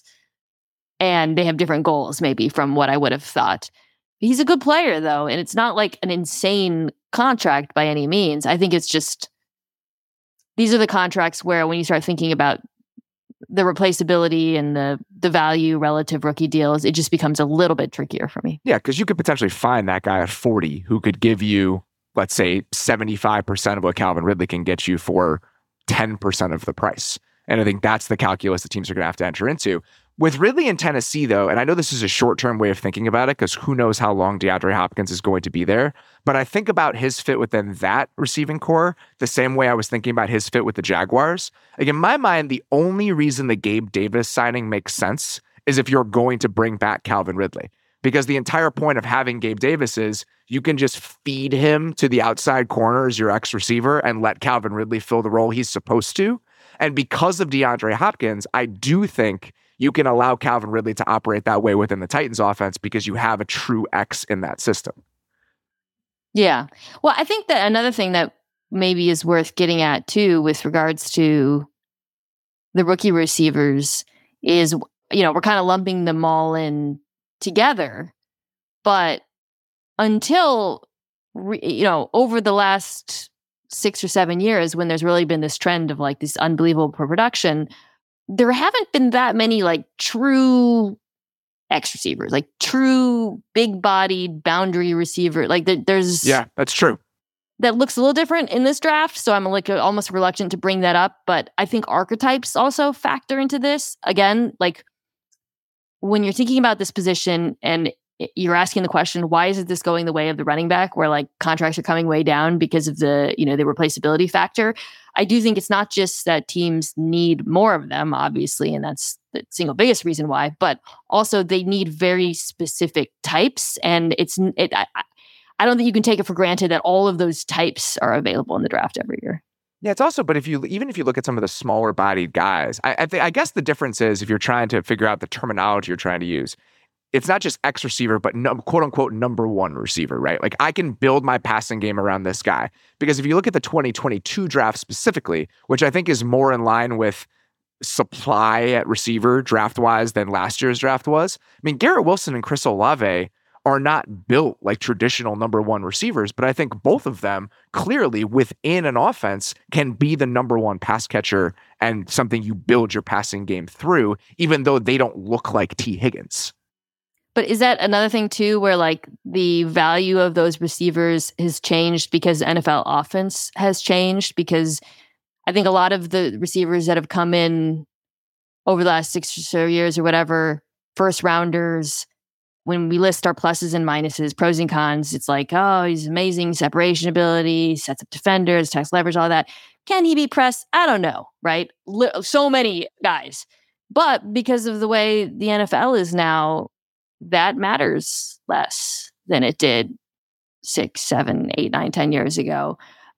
And they have different goals, maybe, from what I would have thought. He's a good player, though, and it's not an insane contract by any means. I think it's just these are the contracts where when you start thinking about the replaceability and the value relative rookie deals, it just becomes a little bit trickier for me. Yeah, because you could potentially find that guy at 40 who could give you, let's say, 75% of what Calvin Ridley can get you for 10% of the price. And I think that's the calculus the teams are going to have to enter into. With Ridley in Tennessee, though, and I know this is a short-term way of thinking about it because who knows how long DeAndre Hopkins is going to be there, but I think about his fit within that receiving core the same way I was thinking about his fit with the Jaguars. In my mind, the only reason the Gabe Davis signing makes sense is if you're going to bring back Calvin Ridley. Because the entire point of having Gabe Davis is you can just feed him to the outside corner as your ex-receiver and let Calvin Ridley fill the role he's supposed to. And because of DeAndre Hopkins, I do think you can allow Calvin Ridley to operate that way within the Titans offense because you have a true X in that system. Yeah. Well, I think that another thing that maybe is worth getting at too with regards to the rookie receivers is, we're kind of lumping them all in together, but until, over the last 6 or 7 years when there's really been this trend of this unbelievable production, there haven't been that many true X receivers, true big-bodied boundary receiver. There's yeah, that's true. That looks a little different in this draft, so I'm almost reluctant to bring that up. But I think archetypes also factor into this. Again, when you're thinking about this position and you're asking the question, why isn't this going the way of the running back, where contracts are coming way down because of the the replaceability factor? I do think it's not just that teams need more of them, obviously, and that's the single biggest reason why, but also they need very specific types. And I don't think you can take it for granted that all of those types are available in the draft every year. Yeah, it's also, but even if you look at some of the smaller bodied guys, I guess the difference is if you're trying to figure out the terminology you're trying to use, it's not just X receiver, but quote unquote number one receiver, right? Like I can build my passing game around this guy. Because if you look at the 2022 draft specifically, which I think is more in line with supply at receiver draft wise than last year's draft was. I mean, Garrett Wilson and Chris Olave are not built like traditional number one receivers, but I think both of them clearly within an offense can be the number one pass catcher and something you build your passing game through, even though they don't look like T. Higgins. But is that another thing too, where like the value of those receivers has changed because the NFL offense has changed? Because I think a lot of the receivers that have come in over the last 6 or so years or whatever, first rounders, when we list our pluses and minuses, pros and cons, it's like, oh, he's amazing separation ability, sets up defenders, attacks leverage, all that. Can he be pressed? I don't know, right? So many guys. But because of the way the NFL is now, that matters less than it did 6, 7, 8, 9, 10 years ago.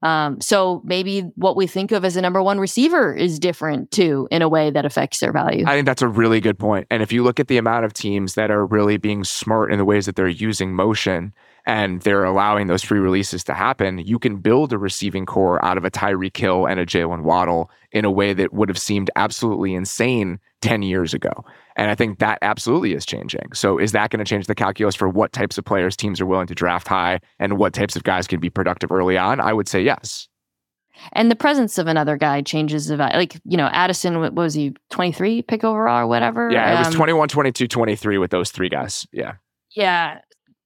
So maybe what we think of as a number one receiver is different too, in a way that affects their value. I think that's a really good point. And if you look at the amount of teams that are really being smart in the ways that they're using motion and they're allowing those free releases to happen, you can build a receiving core out of a Tyreek Hill and a Jalen Waddle in a way that would have seemed absolutely insane 10 years ago. And I think that absolutely is changing. So is that going to change the calculus for what types of players teams are willing to draft high and what types of guys can be productive early on? I would say yes. And the presence of another guy changes the value. Like, Addison, what was he, 23 pick overall or whatever? Yeah, it was 21, 22, 23 with those three guys. Yeah. Yeah.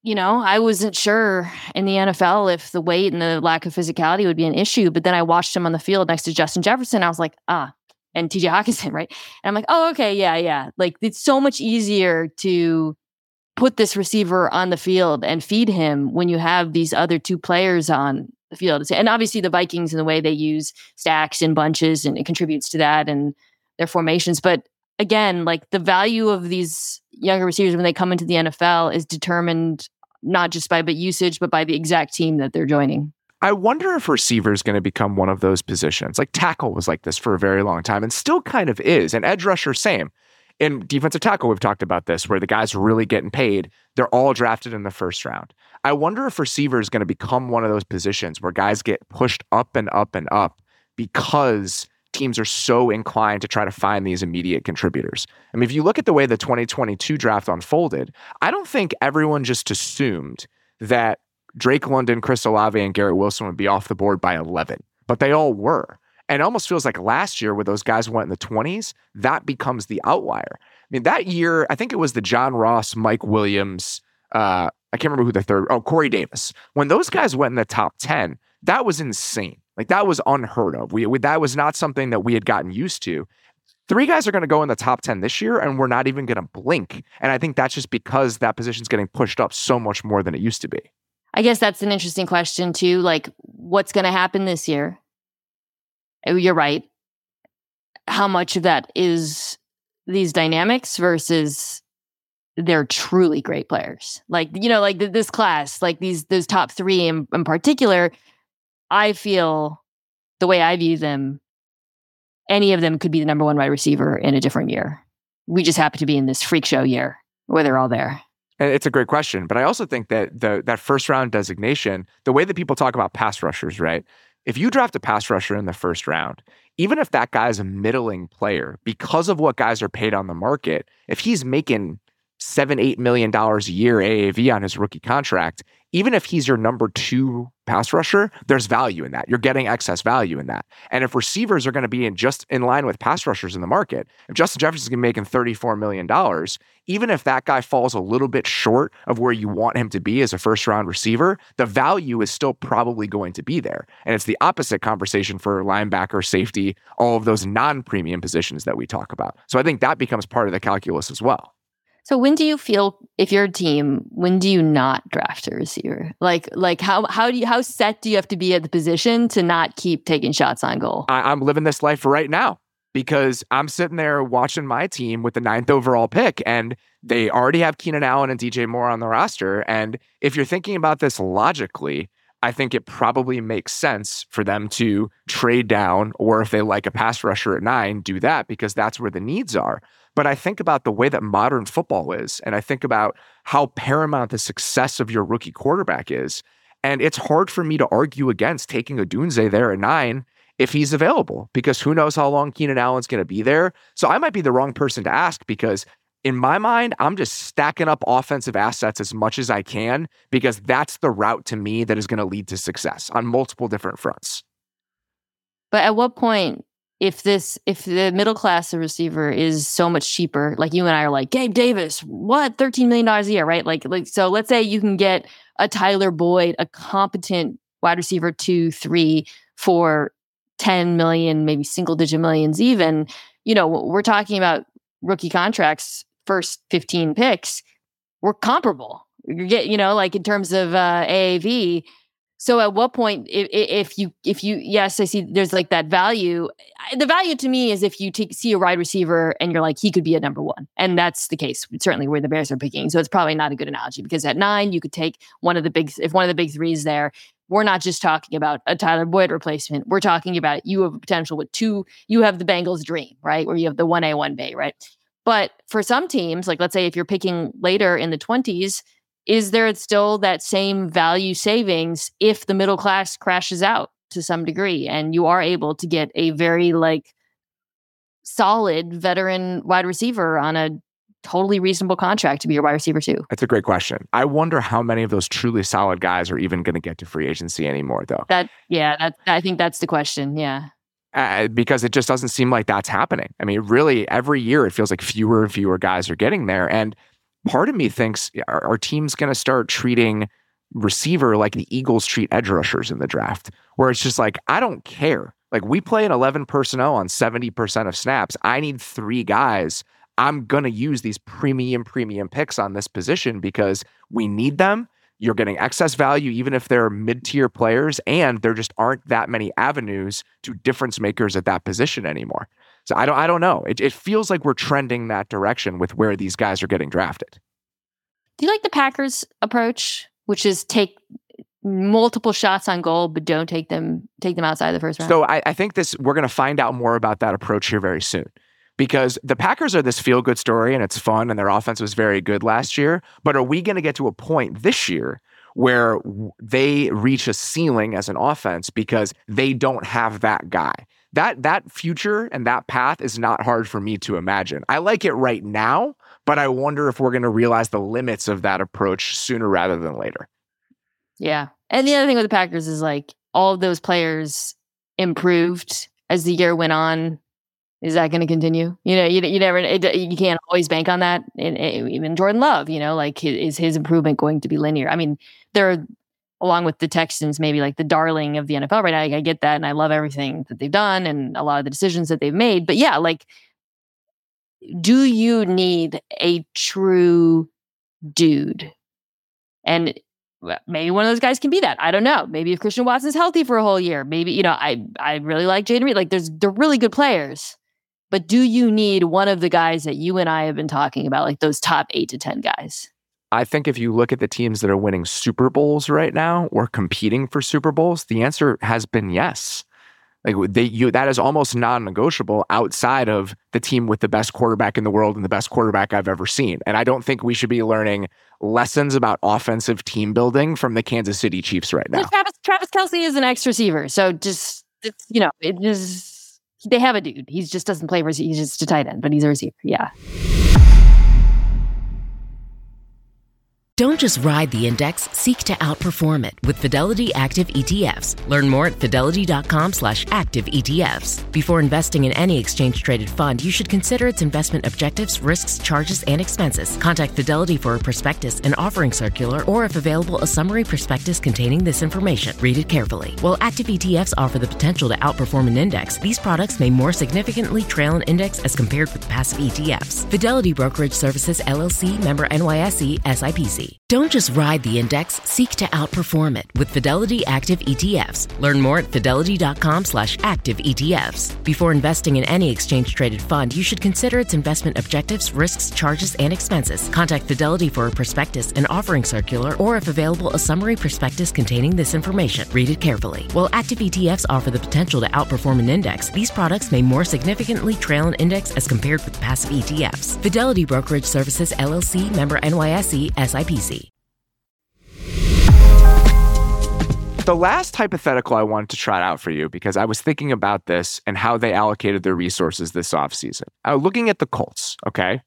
I wasn't sure in the NFL if the weight and the lack of physicality would be an issue. But then I watched him on the field next to Justin Jefferson. I was like, and TJ Hawkinson, right? And I'm like, oh, okay, yeah. Like, it's so much easier to put this receiver on the field and feed him when you have these other two players on the field. And obviously the Vikings and the way they use stacks and bunches, and it contributes to that and their formations. But again, like the value of these younger receivers when they come into the NFL is determined not just by usage, but by the exact team that they're joining. I wonder if receiver is going to become one of those positions. Like tackle was like this for a very long time and still kind of is. And edge rusher, same. In defensive tackle, we've talked about this, where the guys are really getting paid. They're all drafted in the first round. I wonder if receiver is going to become one of those positions where guys get pushed up and up and up because teams are so inclined to try to find these immediate contributors. I mean, if you look at the way the 2022 draft unfolded, I don't think everyone just assumed that Drake London, Chris Olave, and Garrett Wilson would be off the board by 11, but they all were. And it almost feels like last year where those guys went in the 20s, that becomes the outlier. I mean, that year, I think it was the John Ross, Mike Williams, I can't remember who the third, Corey Davis. When those guys went in the top 10, that was insane. Like that was unheard of. That was not something that we had gotten used to. 3 guys are going to go in the top 10 this year, and we're not even going to blink. And I think that's just because that position's getting pushed up so much more than it used to be. I guess that's an interesting question too. Like, what's going to happen this year? You're right. How much of that is these dynamics versus they're truly great players? Like, like this class, like those top 3 in particular, I feel the way I view them, any of them could be the number one wide receiver in a different year. We just happen to be in this freak show year where they're all there. And it's a great question, but I also think that that first round designation, the way that people talk about pass rushers, right? If you draft a pass rusher in the first round, even if that guy's a middling player, because of what guys are paid on the market, if he's making $7-8 million a year AAV on his rookie contract, even if he's your number 2 pass rusher, there's value in that. You're getting excess value in that. And if receivers are going to be just in line with pass rushers in the market, if Justin Jefferson's going to be making $34 million, even if that guy falls a little bit short of where you want him to be as a first round receiver, the value is still probably going to be there. And it's the opposite conversation for linebacker, safety, all of those non-premium positions that we talk about. So I think that becomes part of the calculus as well. So when do you feel, if you're a team, when do you not draft a receiver? Like how set do you have to be at the position to not keep taking shots on goal? I'm living this life right now because I'm sitting there watching my team with the 9th overall pick, and they already have Keenan Allen and DJ Moore on the roster. And if you're thinking about this logically, I think it probably makes sense for them to trade down, or if they like a pass rusher at 9, do that because that's where the needs are. But I think about the way that modern football is, and I think about how paramount the success of your rookie quarterback is. And it's hard for me to argue against taking Odunze there at 9 if he's available, because who knows how long Keenan Allen's going to be there. So I might be the wrong person to ask, because in my mind, I'm just stacking up offensive assets as much as I can, because that's the route to me that is going to lead to success on multiple different fronts. But at what point, if the middle class receiver is so much cheaper, like you and I are like, Gabe Davis, what, $13 million a year, right? Like, so let's say you can get a Tyler Boyd, a competent wide receiver 2, 3 for 10 million, maybe single digit millions even. You know, we're talking about rookie contracts, first 15 picks. We're comparable. You get, you know, like in terms of AAV. So at what point, if you, yes, I see there's like that value. The value to me is if you see a wide receiver and you're like, he could be a number 1. And that's the case, certainly where the Bears are picking. So it's probably not a good analogy, because at 9, you could take one of the big 3 is there. We're not just talking about a Tyler Boyd replacement. We're talking about you have a potential with 2. You have the Bengals dream, right? Where you have the 1A, 1B, right? But for some teams, like let's say if you're picking later in the 20s, is there still that same value savings if the middle class crashes out to some degree and you are able to get a very like solid veteran wide receiver on a totally reasonable contract to be your wide receiver 2? That's a great question. I wonder how many of those truly solid guys are even going to get to free agency anymore, though. I think that's the question. Yeah. Because it just doesn't seem like that's happening. I mean, really, every year it feels like fewer and fewer guys are getting there. And part of me thinks our team's going to start treating receiver like the Eagles treat edge rushers in the draft, where it's just like, I don't care. Like, we play an 11 personnel on 70% of snaps. I need 3 guys. I'm going to use these premium picks on this position because we need them. You're getting excess value, even if they're mid-tier players, and there just aren't that many avenues to difference makers at that position anymore. So I don't know. It feels like we're trending that direction with where these guys are getting drafted. Do you like the Packers approach, which is take multiple shots on goal, but don't take them outside the first round? So I think we're going to find out more about that approach here very soon. Because the Packers are this feel-good story and it's fun and their offense was very good last year. But are we going to get to a point this year where they reach a ceiling as an offense because they don't have that guy? That future and that path is not hard for me to imagine. I like it right now, but I wonder if we're going to realize the limits of that approach sooner rather than later. Yeah. And the other thing with the Packers is like all of those players improved as the year went on. Is that going to continue? You know, you can't always bank on that. And even Jordan Love, you know, like is his improvement going to be linear? I mean, they're, along with the Texans, maybe like the darling of the NFL right now. I get that. And I love everything that they've done and a lot of the decisions that they've made. But yeah, like, do you need a true dude? And maybe one of those guys can be that. I don't know. Maybe if Christian Watson's healthy for a whole year, maybe, you know, I really like Jaden Reed. Like they're really good players. But do you need one of the guys that you and I have been talking about, like those top 8 to 10 guys? I think if you look at the teams that are winning Super Bowls right now or competing for Super Bowls, the answer has been yes. Like that is almost non-negotiable outside of the team with the best quarterback in the world and the best quarterback I've ever seen. And I don't think we should be learning lessons about offensive team building from the Kansas City Chiefs right now. Travis Kelce is an X receiver, so you know, it just. They have a dude. He just doesn't play receiver. He's just a tight end, but he's a receiver. Yeah. Don't just ride the index, seek to outperform it with Fidelity Active ETFs. Learn more at fidelity.com/active ETFs. Before investing in any exchange-traded fund, you should consider its investment objectives, risks, charges, and expenses. Contact Fidelity for a prospectus, an offering circular, or if available, a summary prospectus containing this information. Read it carefully. While active ETFs offer the potential to outperform an index, these products may more significantly trail an index as compared with passive ETFs. Fidelity Brokerage Services, LLC, member NYSE, SIPC. Fidelity. Don't just ride the index, seek to outperform it with Fidelity Active ETFs. Learn more at fidelity.com/active ETFs. Before investing in any exchange-traded fund, you should consider its investment objectives, risks, charges, and expenses. Contact Fidelity for a prospectus, an offering circular, or if available, a summary prospectus containing this information. Read it carefully. While active ETFs offer the potential to outperform an index, these products may more significantly trail an index as compared with passive ETFs. Fidelity Brokerage Services, LLC, member NYSE, SIPC. The last hypothetical I wanted to try out for you, because I was thinking about this and how they allocated their resources this offseason. Looking at the Colts, okay?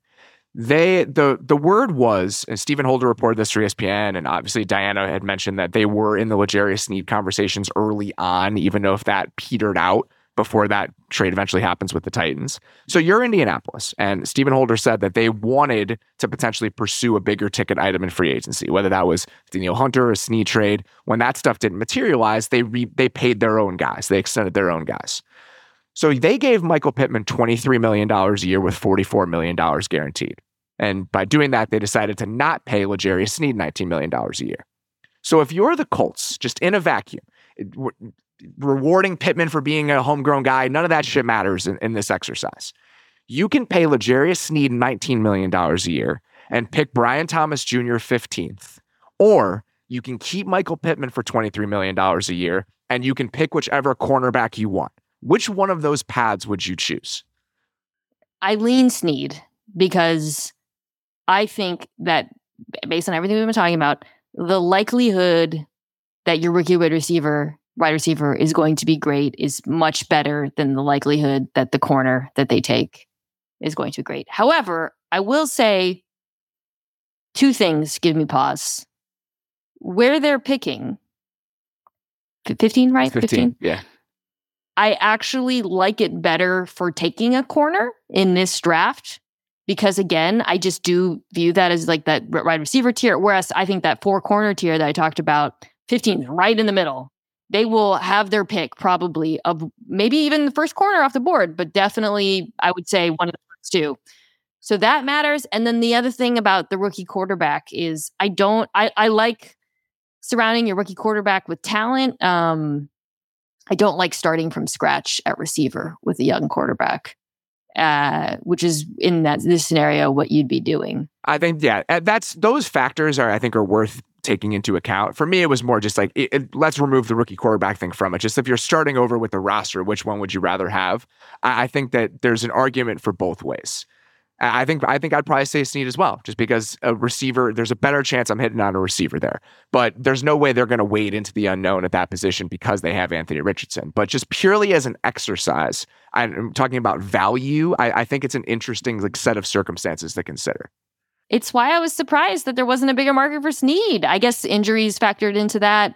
The word was, and Stephen Holder reported this for ESPN, and obviously Diana had mentioned that they were in the L'Jarius Sneed conversations early on, even though if that petered out before that trade eventually happens with the Titans. So you're Indianapolis, and Stephen Holder said that they wanted to potentially pursue a bigger ticket item in free agency, whether that was Danielle Hunter or a Sneed trade. When that stuff didn't materialize, they paid their own guys. They extended their own guys. So they gave Michael Pittman $23 million a year with $44 million guaranteed. And by doing that, they decided to not pay L'Jarius Sneed $19 million a year. So if you're the Colts, just in a vacuum, rewarding Pittman for being a homegrown guy, none of that shit matters in this exercise. You can pay L'Jarius Sneed $19 million a year and pick Brian Thomas Jr. 15th. Or you can keep Michael Pittman for $23 million a year and you can pick whichever cornerback you want. Which one of those paths would you choose? I lean Sneed because I think that based on everything we've been talking about, the likelihood that your rookie wide receiver is going to be great is much better than the likelihood that the corner that they take is going to be great. However, I will say two things give me pause. Where they're picking, 15, right? 15, yeah. I actually like it better for taking a corner in this draft because, again, I just do view that as like that wide receiver tier, whereas I think that 4 corner tier that I talked about, 15 right in the middle. They will have their pick probably of maybe even the first corner off the board, but definitely I would say one of the first 2. So that matters. And then the other thing about the rookie quarterback is I like surrounding your rookie quarterback with talent. I don't like starting from scratch at receiver with a young quarterback, which is in this scenario what you'd be doing. I think, yeah, those factors are worth taking into account. For me, it was more just like, let's remove the rookie quarterback thing from it. Just if you're starting over with the roster, which one would you rather have? I think that there's an argument for both ways. I think I'd probably say Sneed as well, just because a receiver, there's a better chance I'm hitting on a receiver there. But there's no way they're going to wade into the unknown at that position because they have Anthony Richardson. But just purely as an exercise, I'm talking about value. I think it's an interesting set of circumstances to consider. It's why I was surprised that there wasn't a bigger market for Sneed. I guess injuries factored into that.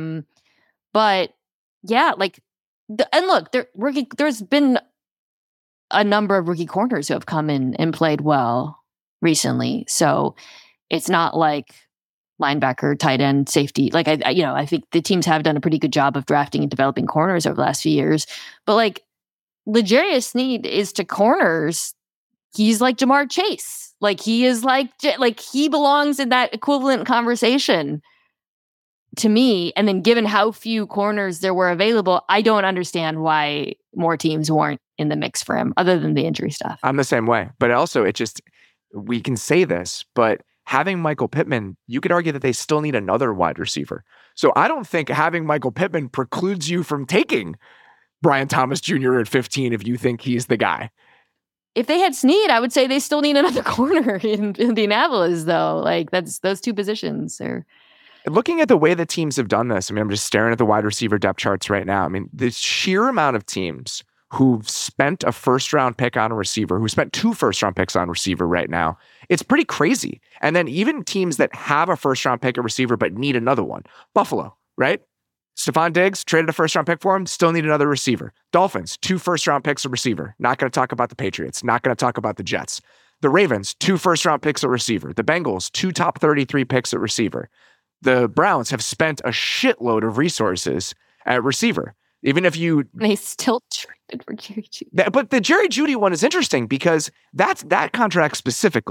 But yeah, and look, there's been a number of rookie corners who have come in and played well recently. So it's not like linebacker, tight end, safety. I think the teams have done a pretty good job of drafting and developing corners over the last few years. But L'Jarius Sneed is to corners, he's like Jamar Chase. He is he belongs in that equivalent conversation to me. And then given how few corners there were available, I don't understand why more teams weren't in the mix for him other than the injury stuff. I'm the same way. But also we can say this, but having Michael Pittman, you could argue that they still need another wide receiver. So I don't think having Michael Pittman precludes you from taking Brian Thomas Jr. at 15 if you think he's the guy. If they had Sneed, I would say they still need another corner in Indianapolis, though. That's those two positions. Looking at the way the teams have done this, I'm just staring at the wide receiver depth charts right now. The sheer amount of teams who've spent a first-round pick on a receiver, who spent 2 first-round picks on receiver right now, it's pretty crazy. And then even teams that have a first-round pick at receiver but need another one. Buffalo, right? Stephon Diggs, traded a first-round pick for him, still need another receiver. Dolphins, 2 first-round picks a receiver. Not going to talk about the Patriots. Not going to talk about the Jets. The Ravens, 2 first-round picks at receiver. The Bengals, 2 top 33 picks at receiver. The Browns have spent a shitload of resources at receiver. Even if they still traded for Jerry Jeudy. But the Jerry Jeudy one is interesting because that contract specifically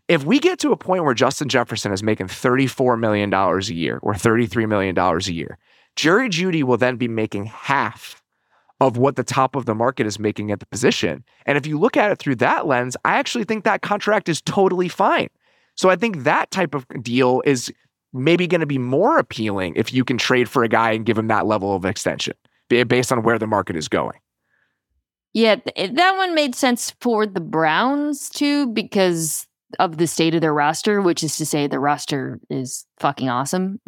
If we get to a point where Justin Jefferson is making $34 million a year or $33 million a year, Jerry Jeudy will then be making half of what the top of the market is making at the position. And if you look at it through that lens, I actually think that contract is totally fine. So I think that type of deal is maybe going to be more appealing if you can trade for a guy and give him that level of extension based on where the market is going. Yeah, that one made sense for the Browns too, because of the state of their roster, which is to say the roster is fucking awesome.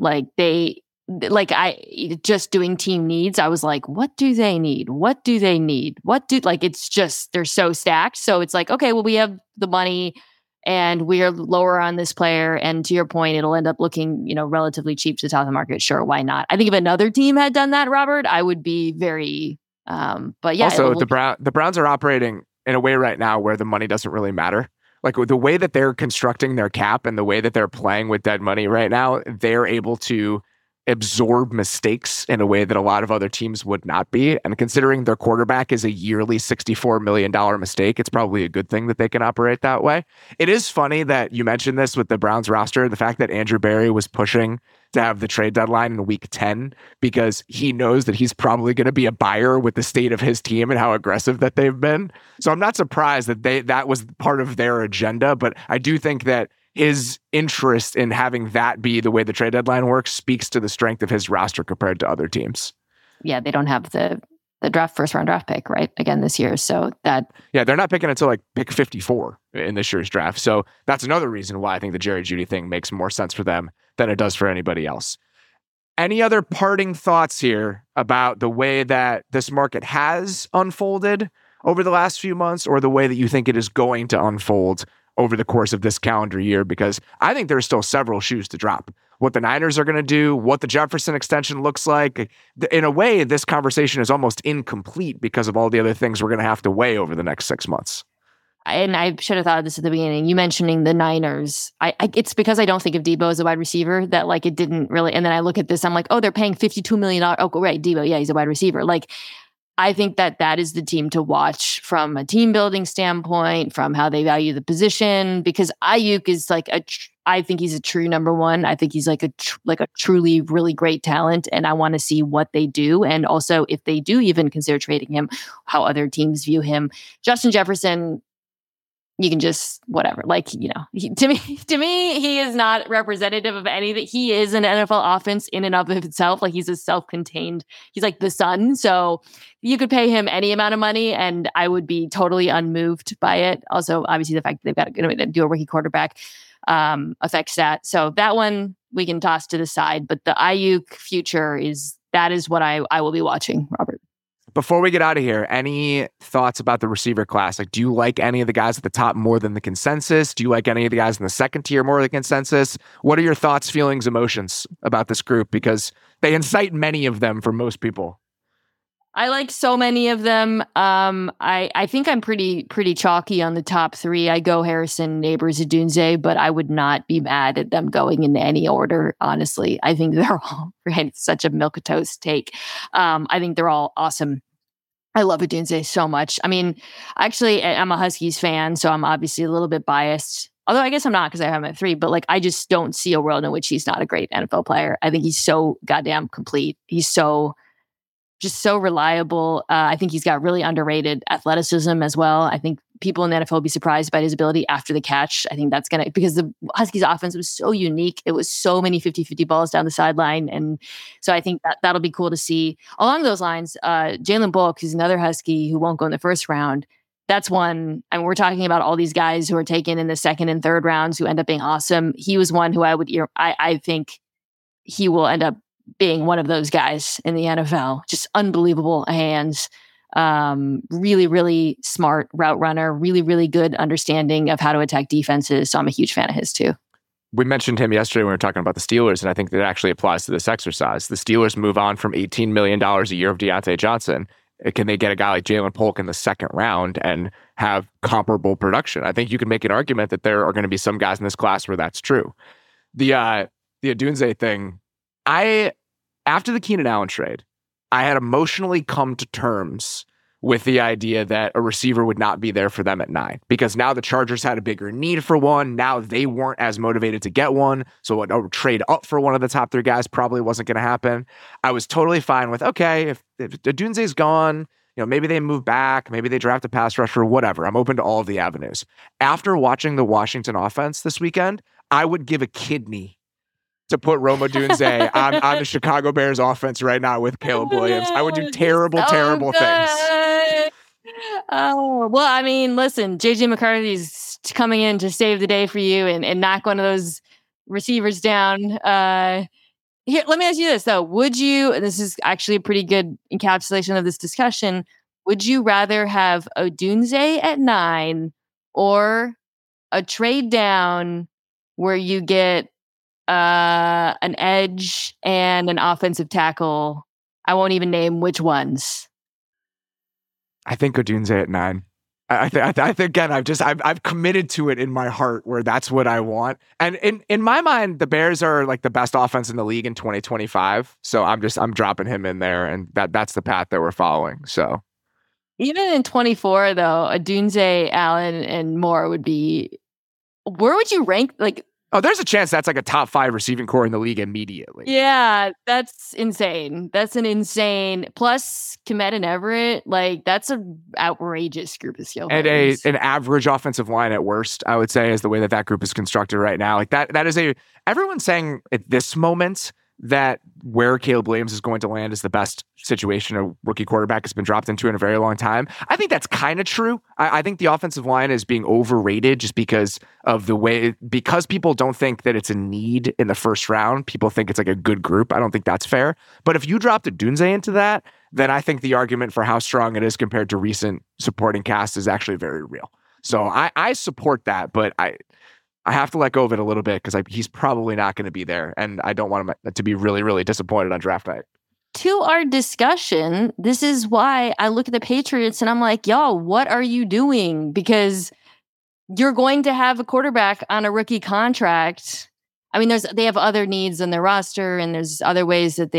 Just doing team needs, I was like, what do they need? What do they need? It's just, they're so stacked. So it's like, okay, well, we have the money and we are lower on this player. And to your point, it'll end up looking, relatively cheap to the top of the market. Sure, why not? I think if another team had done that, Robert, I would be very, but yeah. Also, the Browns are operating in a way right now where the money doesn't really matter. Like the way that they're constructing their cap and the way that they're playing with dead money right now, they're able to absorb mistakes in a way that a lot of other teams would not be. And considering their quarterback is a yearly $64 million mistake, it's probably a good thing that they can operate that way. It is funny that you mentioned this with the Browns roster, the fact that Andrew Berry was pushing to have the trade deadline in week 10 because he knows that he's probably going to be a buyer with the state of his team and how aggressive that they've been. So I'm not surprised that that was part of their agenda, but I do think that his interest in having that be the way the trade deadline works speaks to the strength of his roster compared to other teams. Yeah, they don't have the first round draft pick, right? Again this year. So they're not picking until like pick 54 in this year's draft. So that's another reason why I think the Jerry Jeudy thing makes more sense for them than it does for anybody else. Any other parting thoughts here about the way that this market has unfolded over the last few months, or the way that you think it is going to unfold over the course of this calendar year? Because I think there's still several shoes to drop. What the Niners are going to do, what the Jefferson extension looks like. In a way, this conversation is almost incomplete because of all the other things we're going to have to weigh over the next 6 months. And I should have thought of this at the beginning. You mentioning the Niners, it's because I don't think of Debo as a wide receiver that it didn't really. And then I look at this, I'm like, oh, they're paying $52 million. Oh, right, Debo, yeah, he's a wide receiver. I think that is the team to watch from a team building standpoint, from how they value the position, because Ayuk is I think he's a true number one. I think he's a truly really great talent, and I want to see what they do. And also, if they do even consider trading him, how other teams view him. Justin Jefferson, you can just whatever, to me, he is not representative of anything. He is an NFL offense in and of itself. He's a self-contained, he's like the sun. So you could pay him any amount of money and I would be totally unmoved by it. Also, obviously the fact that they've got to do a rookie quarterback affects that. So that one we can toss to the side, but the Ayuk future that is what I will be watching, Robert. Before we get out of here, any thoughts about the receiver class? Do you like any of the guys at the top more than the consensus? Do you like any of the guys in the second tier more than the consensus? What are your thoughts, feelings, emotions about this group? Because they incite many of them for most people. I like so many of them. I think I'm pretty chalky on the top three. I go Harrison, Neighbors, Odunze, but I would not be mad at them going in any order, honestly. I think they're all such a milquetoast take. I think they're all awesome. I love Odunze so much. I mean, actually, I'm a Huskies fan, so I'm obviously a little bit biased. Although I guess I'm not because I have him at 3, but I just don't see a world in which he's not a great NFL player. I think he's so goddamn complete. He's so reliable. I think he's got really underrated athleticism as well. I think people in the NFL will be surprised by his ability after the catch. I think that's because the Huskies offense was so unique. It was so many 50-50 balls down the sideline. And so I think that'll be cool to see. Along those lines, Jalen Bulk, who's another Husky who won't go in the first round. That's one. I mean, we're talking about all these guys who are taken in the second and third rounds who end up being awesome. He was one who I think he will end up being one of those guys in the NFL. Just unbelievable hands. Really, really smart route runner. Really, really good understanding of how to attack defenses. So I'm a huge fan of his too. We mentioned him yesterday when we were talking about the Steelers, and I think that actually applies to this exercise. The Steelers move on from $18 million a year of Deontay Johnson. Can they get a guy like Jalen Polk in the second round and have comparable production? I think you can make an argument that there are going to be some guys in this class where that's true. The Odunze thing, after the Keenan Allen trade, I had emotionally come to terms with the idea that a receiver would not be there for them at 9, because now the Chargers had a bigger need for one. Now they weren't as motivated to get one. So a trade up for one of the top 3 guys probably wasn't going to happen. I was totally fine with, okay, if Odunze's gone, maybe they move back, maybe they draft a pass rusher, whatever. I'm open to all of the avenues. After watching the Washington offense this weekend, I would give a kidney to put Rome Odunze on the Chicago Bears offense right now with Caleb Williams. I would do terrible things. Oh, well, I mean, listen, JJ McCarthy's coming in to save the day for you and knock one of those receivers down. Here, let me ask you this, though. Would you, and this is actually a pretty good encapsulation of this discussion, would you rather have Odunze at 9 or a trade down where you get an edge and an offensive tackle? I won't even name which ones. I think Odunze at 9. I think again, I've committed to it in my heart where that's what I want. And in my mind, the Bears are like the best offense in the league in 2025. So I'm dropping him in there, and that's the path that we're following. So even in 24, though, Odunze, Allen, and Moore would be. Where would you rank? Like, oh, there's a chance that's like a top 5 receiving core in the league immediately. Yeah, that's insane. That's an insane. Plus, Kmet and Everett, like, that's an outrageous group of skill players. And an average offensive line at worst, I would say, is the way that group is constructed right now. Like, that is everyone's saying at this moment that where Caleb Williams is going to land is the best situation a rookie quarterback has been dropped into in a very long time. I think that's kind of true. I think the offensive line is being overrated just because of because people don't think that it's a need in the first round. People think it's like a good group. I don't think that's fair. But if you dropped Odunze into that, then I think the argument for how strong it is compared to recent supporting cast is actually very real. So I support that, but I have to let go of it a little bit because he's probably not going to be there, and I don't want him to be really, really disappointed on draft night. To our discussion, this is why I look at the Patriots and I'm like, y'all, what are you doing? Because you're going to have a quarterback on a rookie contract. I mean, they have other needs in their roster, and there's other ways that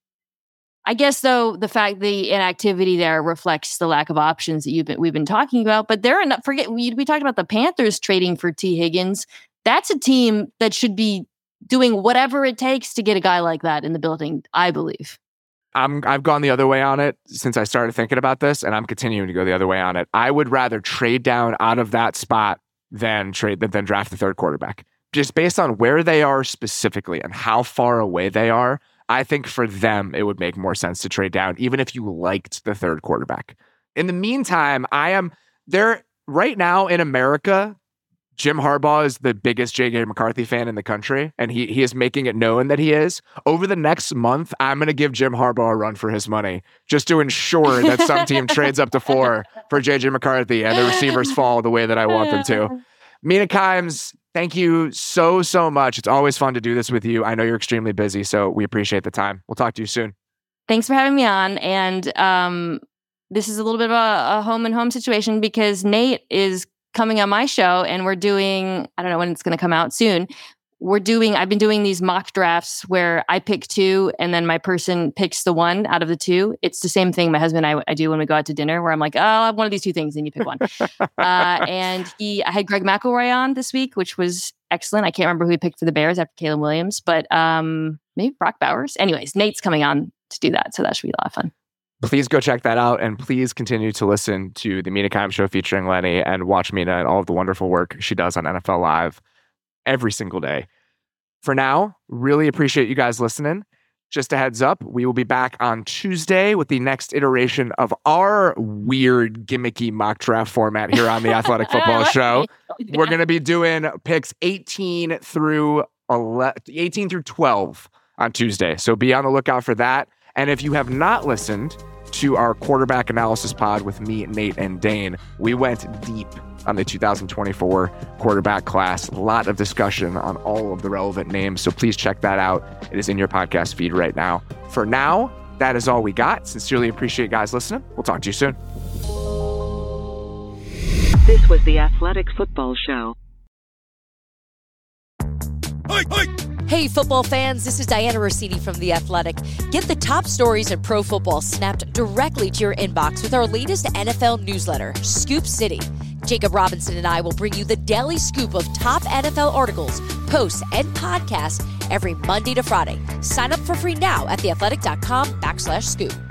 I guess, though, the fact the inactivity there reflects the lack of options that we've been talking about. But we talked about the Panthers trading for T. Higgins. That's a team that should be doing whatever it takes to get a guy like that in the building, I believe. I've gone the other way on it since I started thinking about this, and I'm continuing to go the other way on it. I would rather trade down out of that spot than draft the third quarterback. Just based on where they are specifically and how far away they are, I think for them, it would make more sense to trade down, even if you liked the third quarterback. In the meantime, I am there right now in America. Jim Harbaugh is the biggest J.J. McCarthy fan in the country, and he is making it known that he is. Over the next month, I'm going to give Jim Harbaugh a run for his money, just to ensure that some team trades up to 4 for J.J. McCarthy and the receivers fall the way that I want them to. Mina Kimes, thank you so much. It's always fun to do this with you. I know you're extremely busy, so we appreciate the time. We'll talk to you soon. Thanks for having me on. And this is a little bit of a home and home situation because Nate is coming on my show, and we're doing, I don't know when it's going to come out soon. I've been doing these mock drafts where I pick 2 and then my person picks the 1 out of the 2. It's the same thing my husband and I do when we go out to dinner, where I'm like, oh, I'll have one of these 2 things and you pick one. And I had Greg McElroy on this week, which was excellent. I can't remember who he picked for the Bears after Caleb Williams, but maybe Brock Bowers. Anyways, Nate's coming on to do that. So that should be a lot of fun. Please go check that out, and please continue to listen to the Mina Kimes Show featuring Lenny, and watch Mina and all of the wonderful work she does on NFL Live every single day. For now, really appreciate you guys listening. Just a heads up, we will be back on Tuesday with the next iteration of our weird, gimmicky mock draft format here on the Athletic Football Show. Yeah. We're going to be doing picks 18 through 12 on Tuesday, so be on the lookout for that. And if you have not listened to our quarterback analysis pod with me, Nate, and Dane, we went deep on the 2024 quarterback class. A lot of discussion on all of the relevant names, so please check that out. It is in your podcast feed right now. For now, that is all we got. Sincerely appreciate you guys listening. We'll talk to you soon. This was the Athletic Football Show. Hey, hey! Hey, football fans, this is Diana Rossini from The Athletic. Get the top stories in pro football snapped directly to your inbox with our latest NFL newsletter, Scoop City. Jacob Robinson and I will bring you the daily scoop of top NFL articles, posts, and podcasts every Monday to Friday. Sign up for free now at theathletic.com/scoop.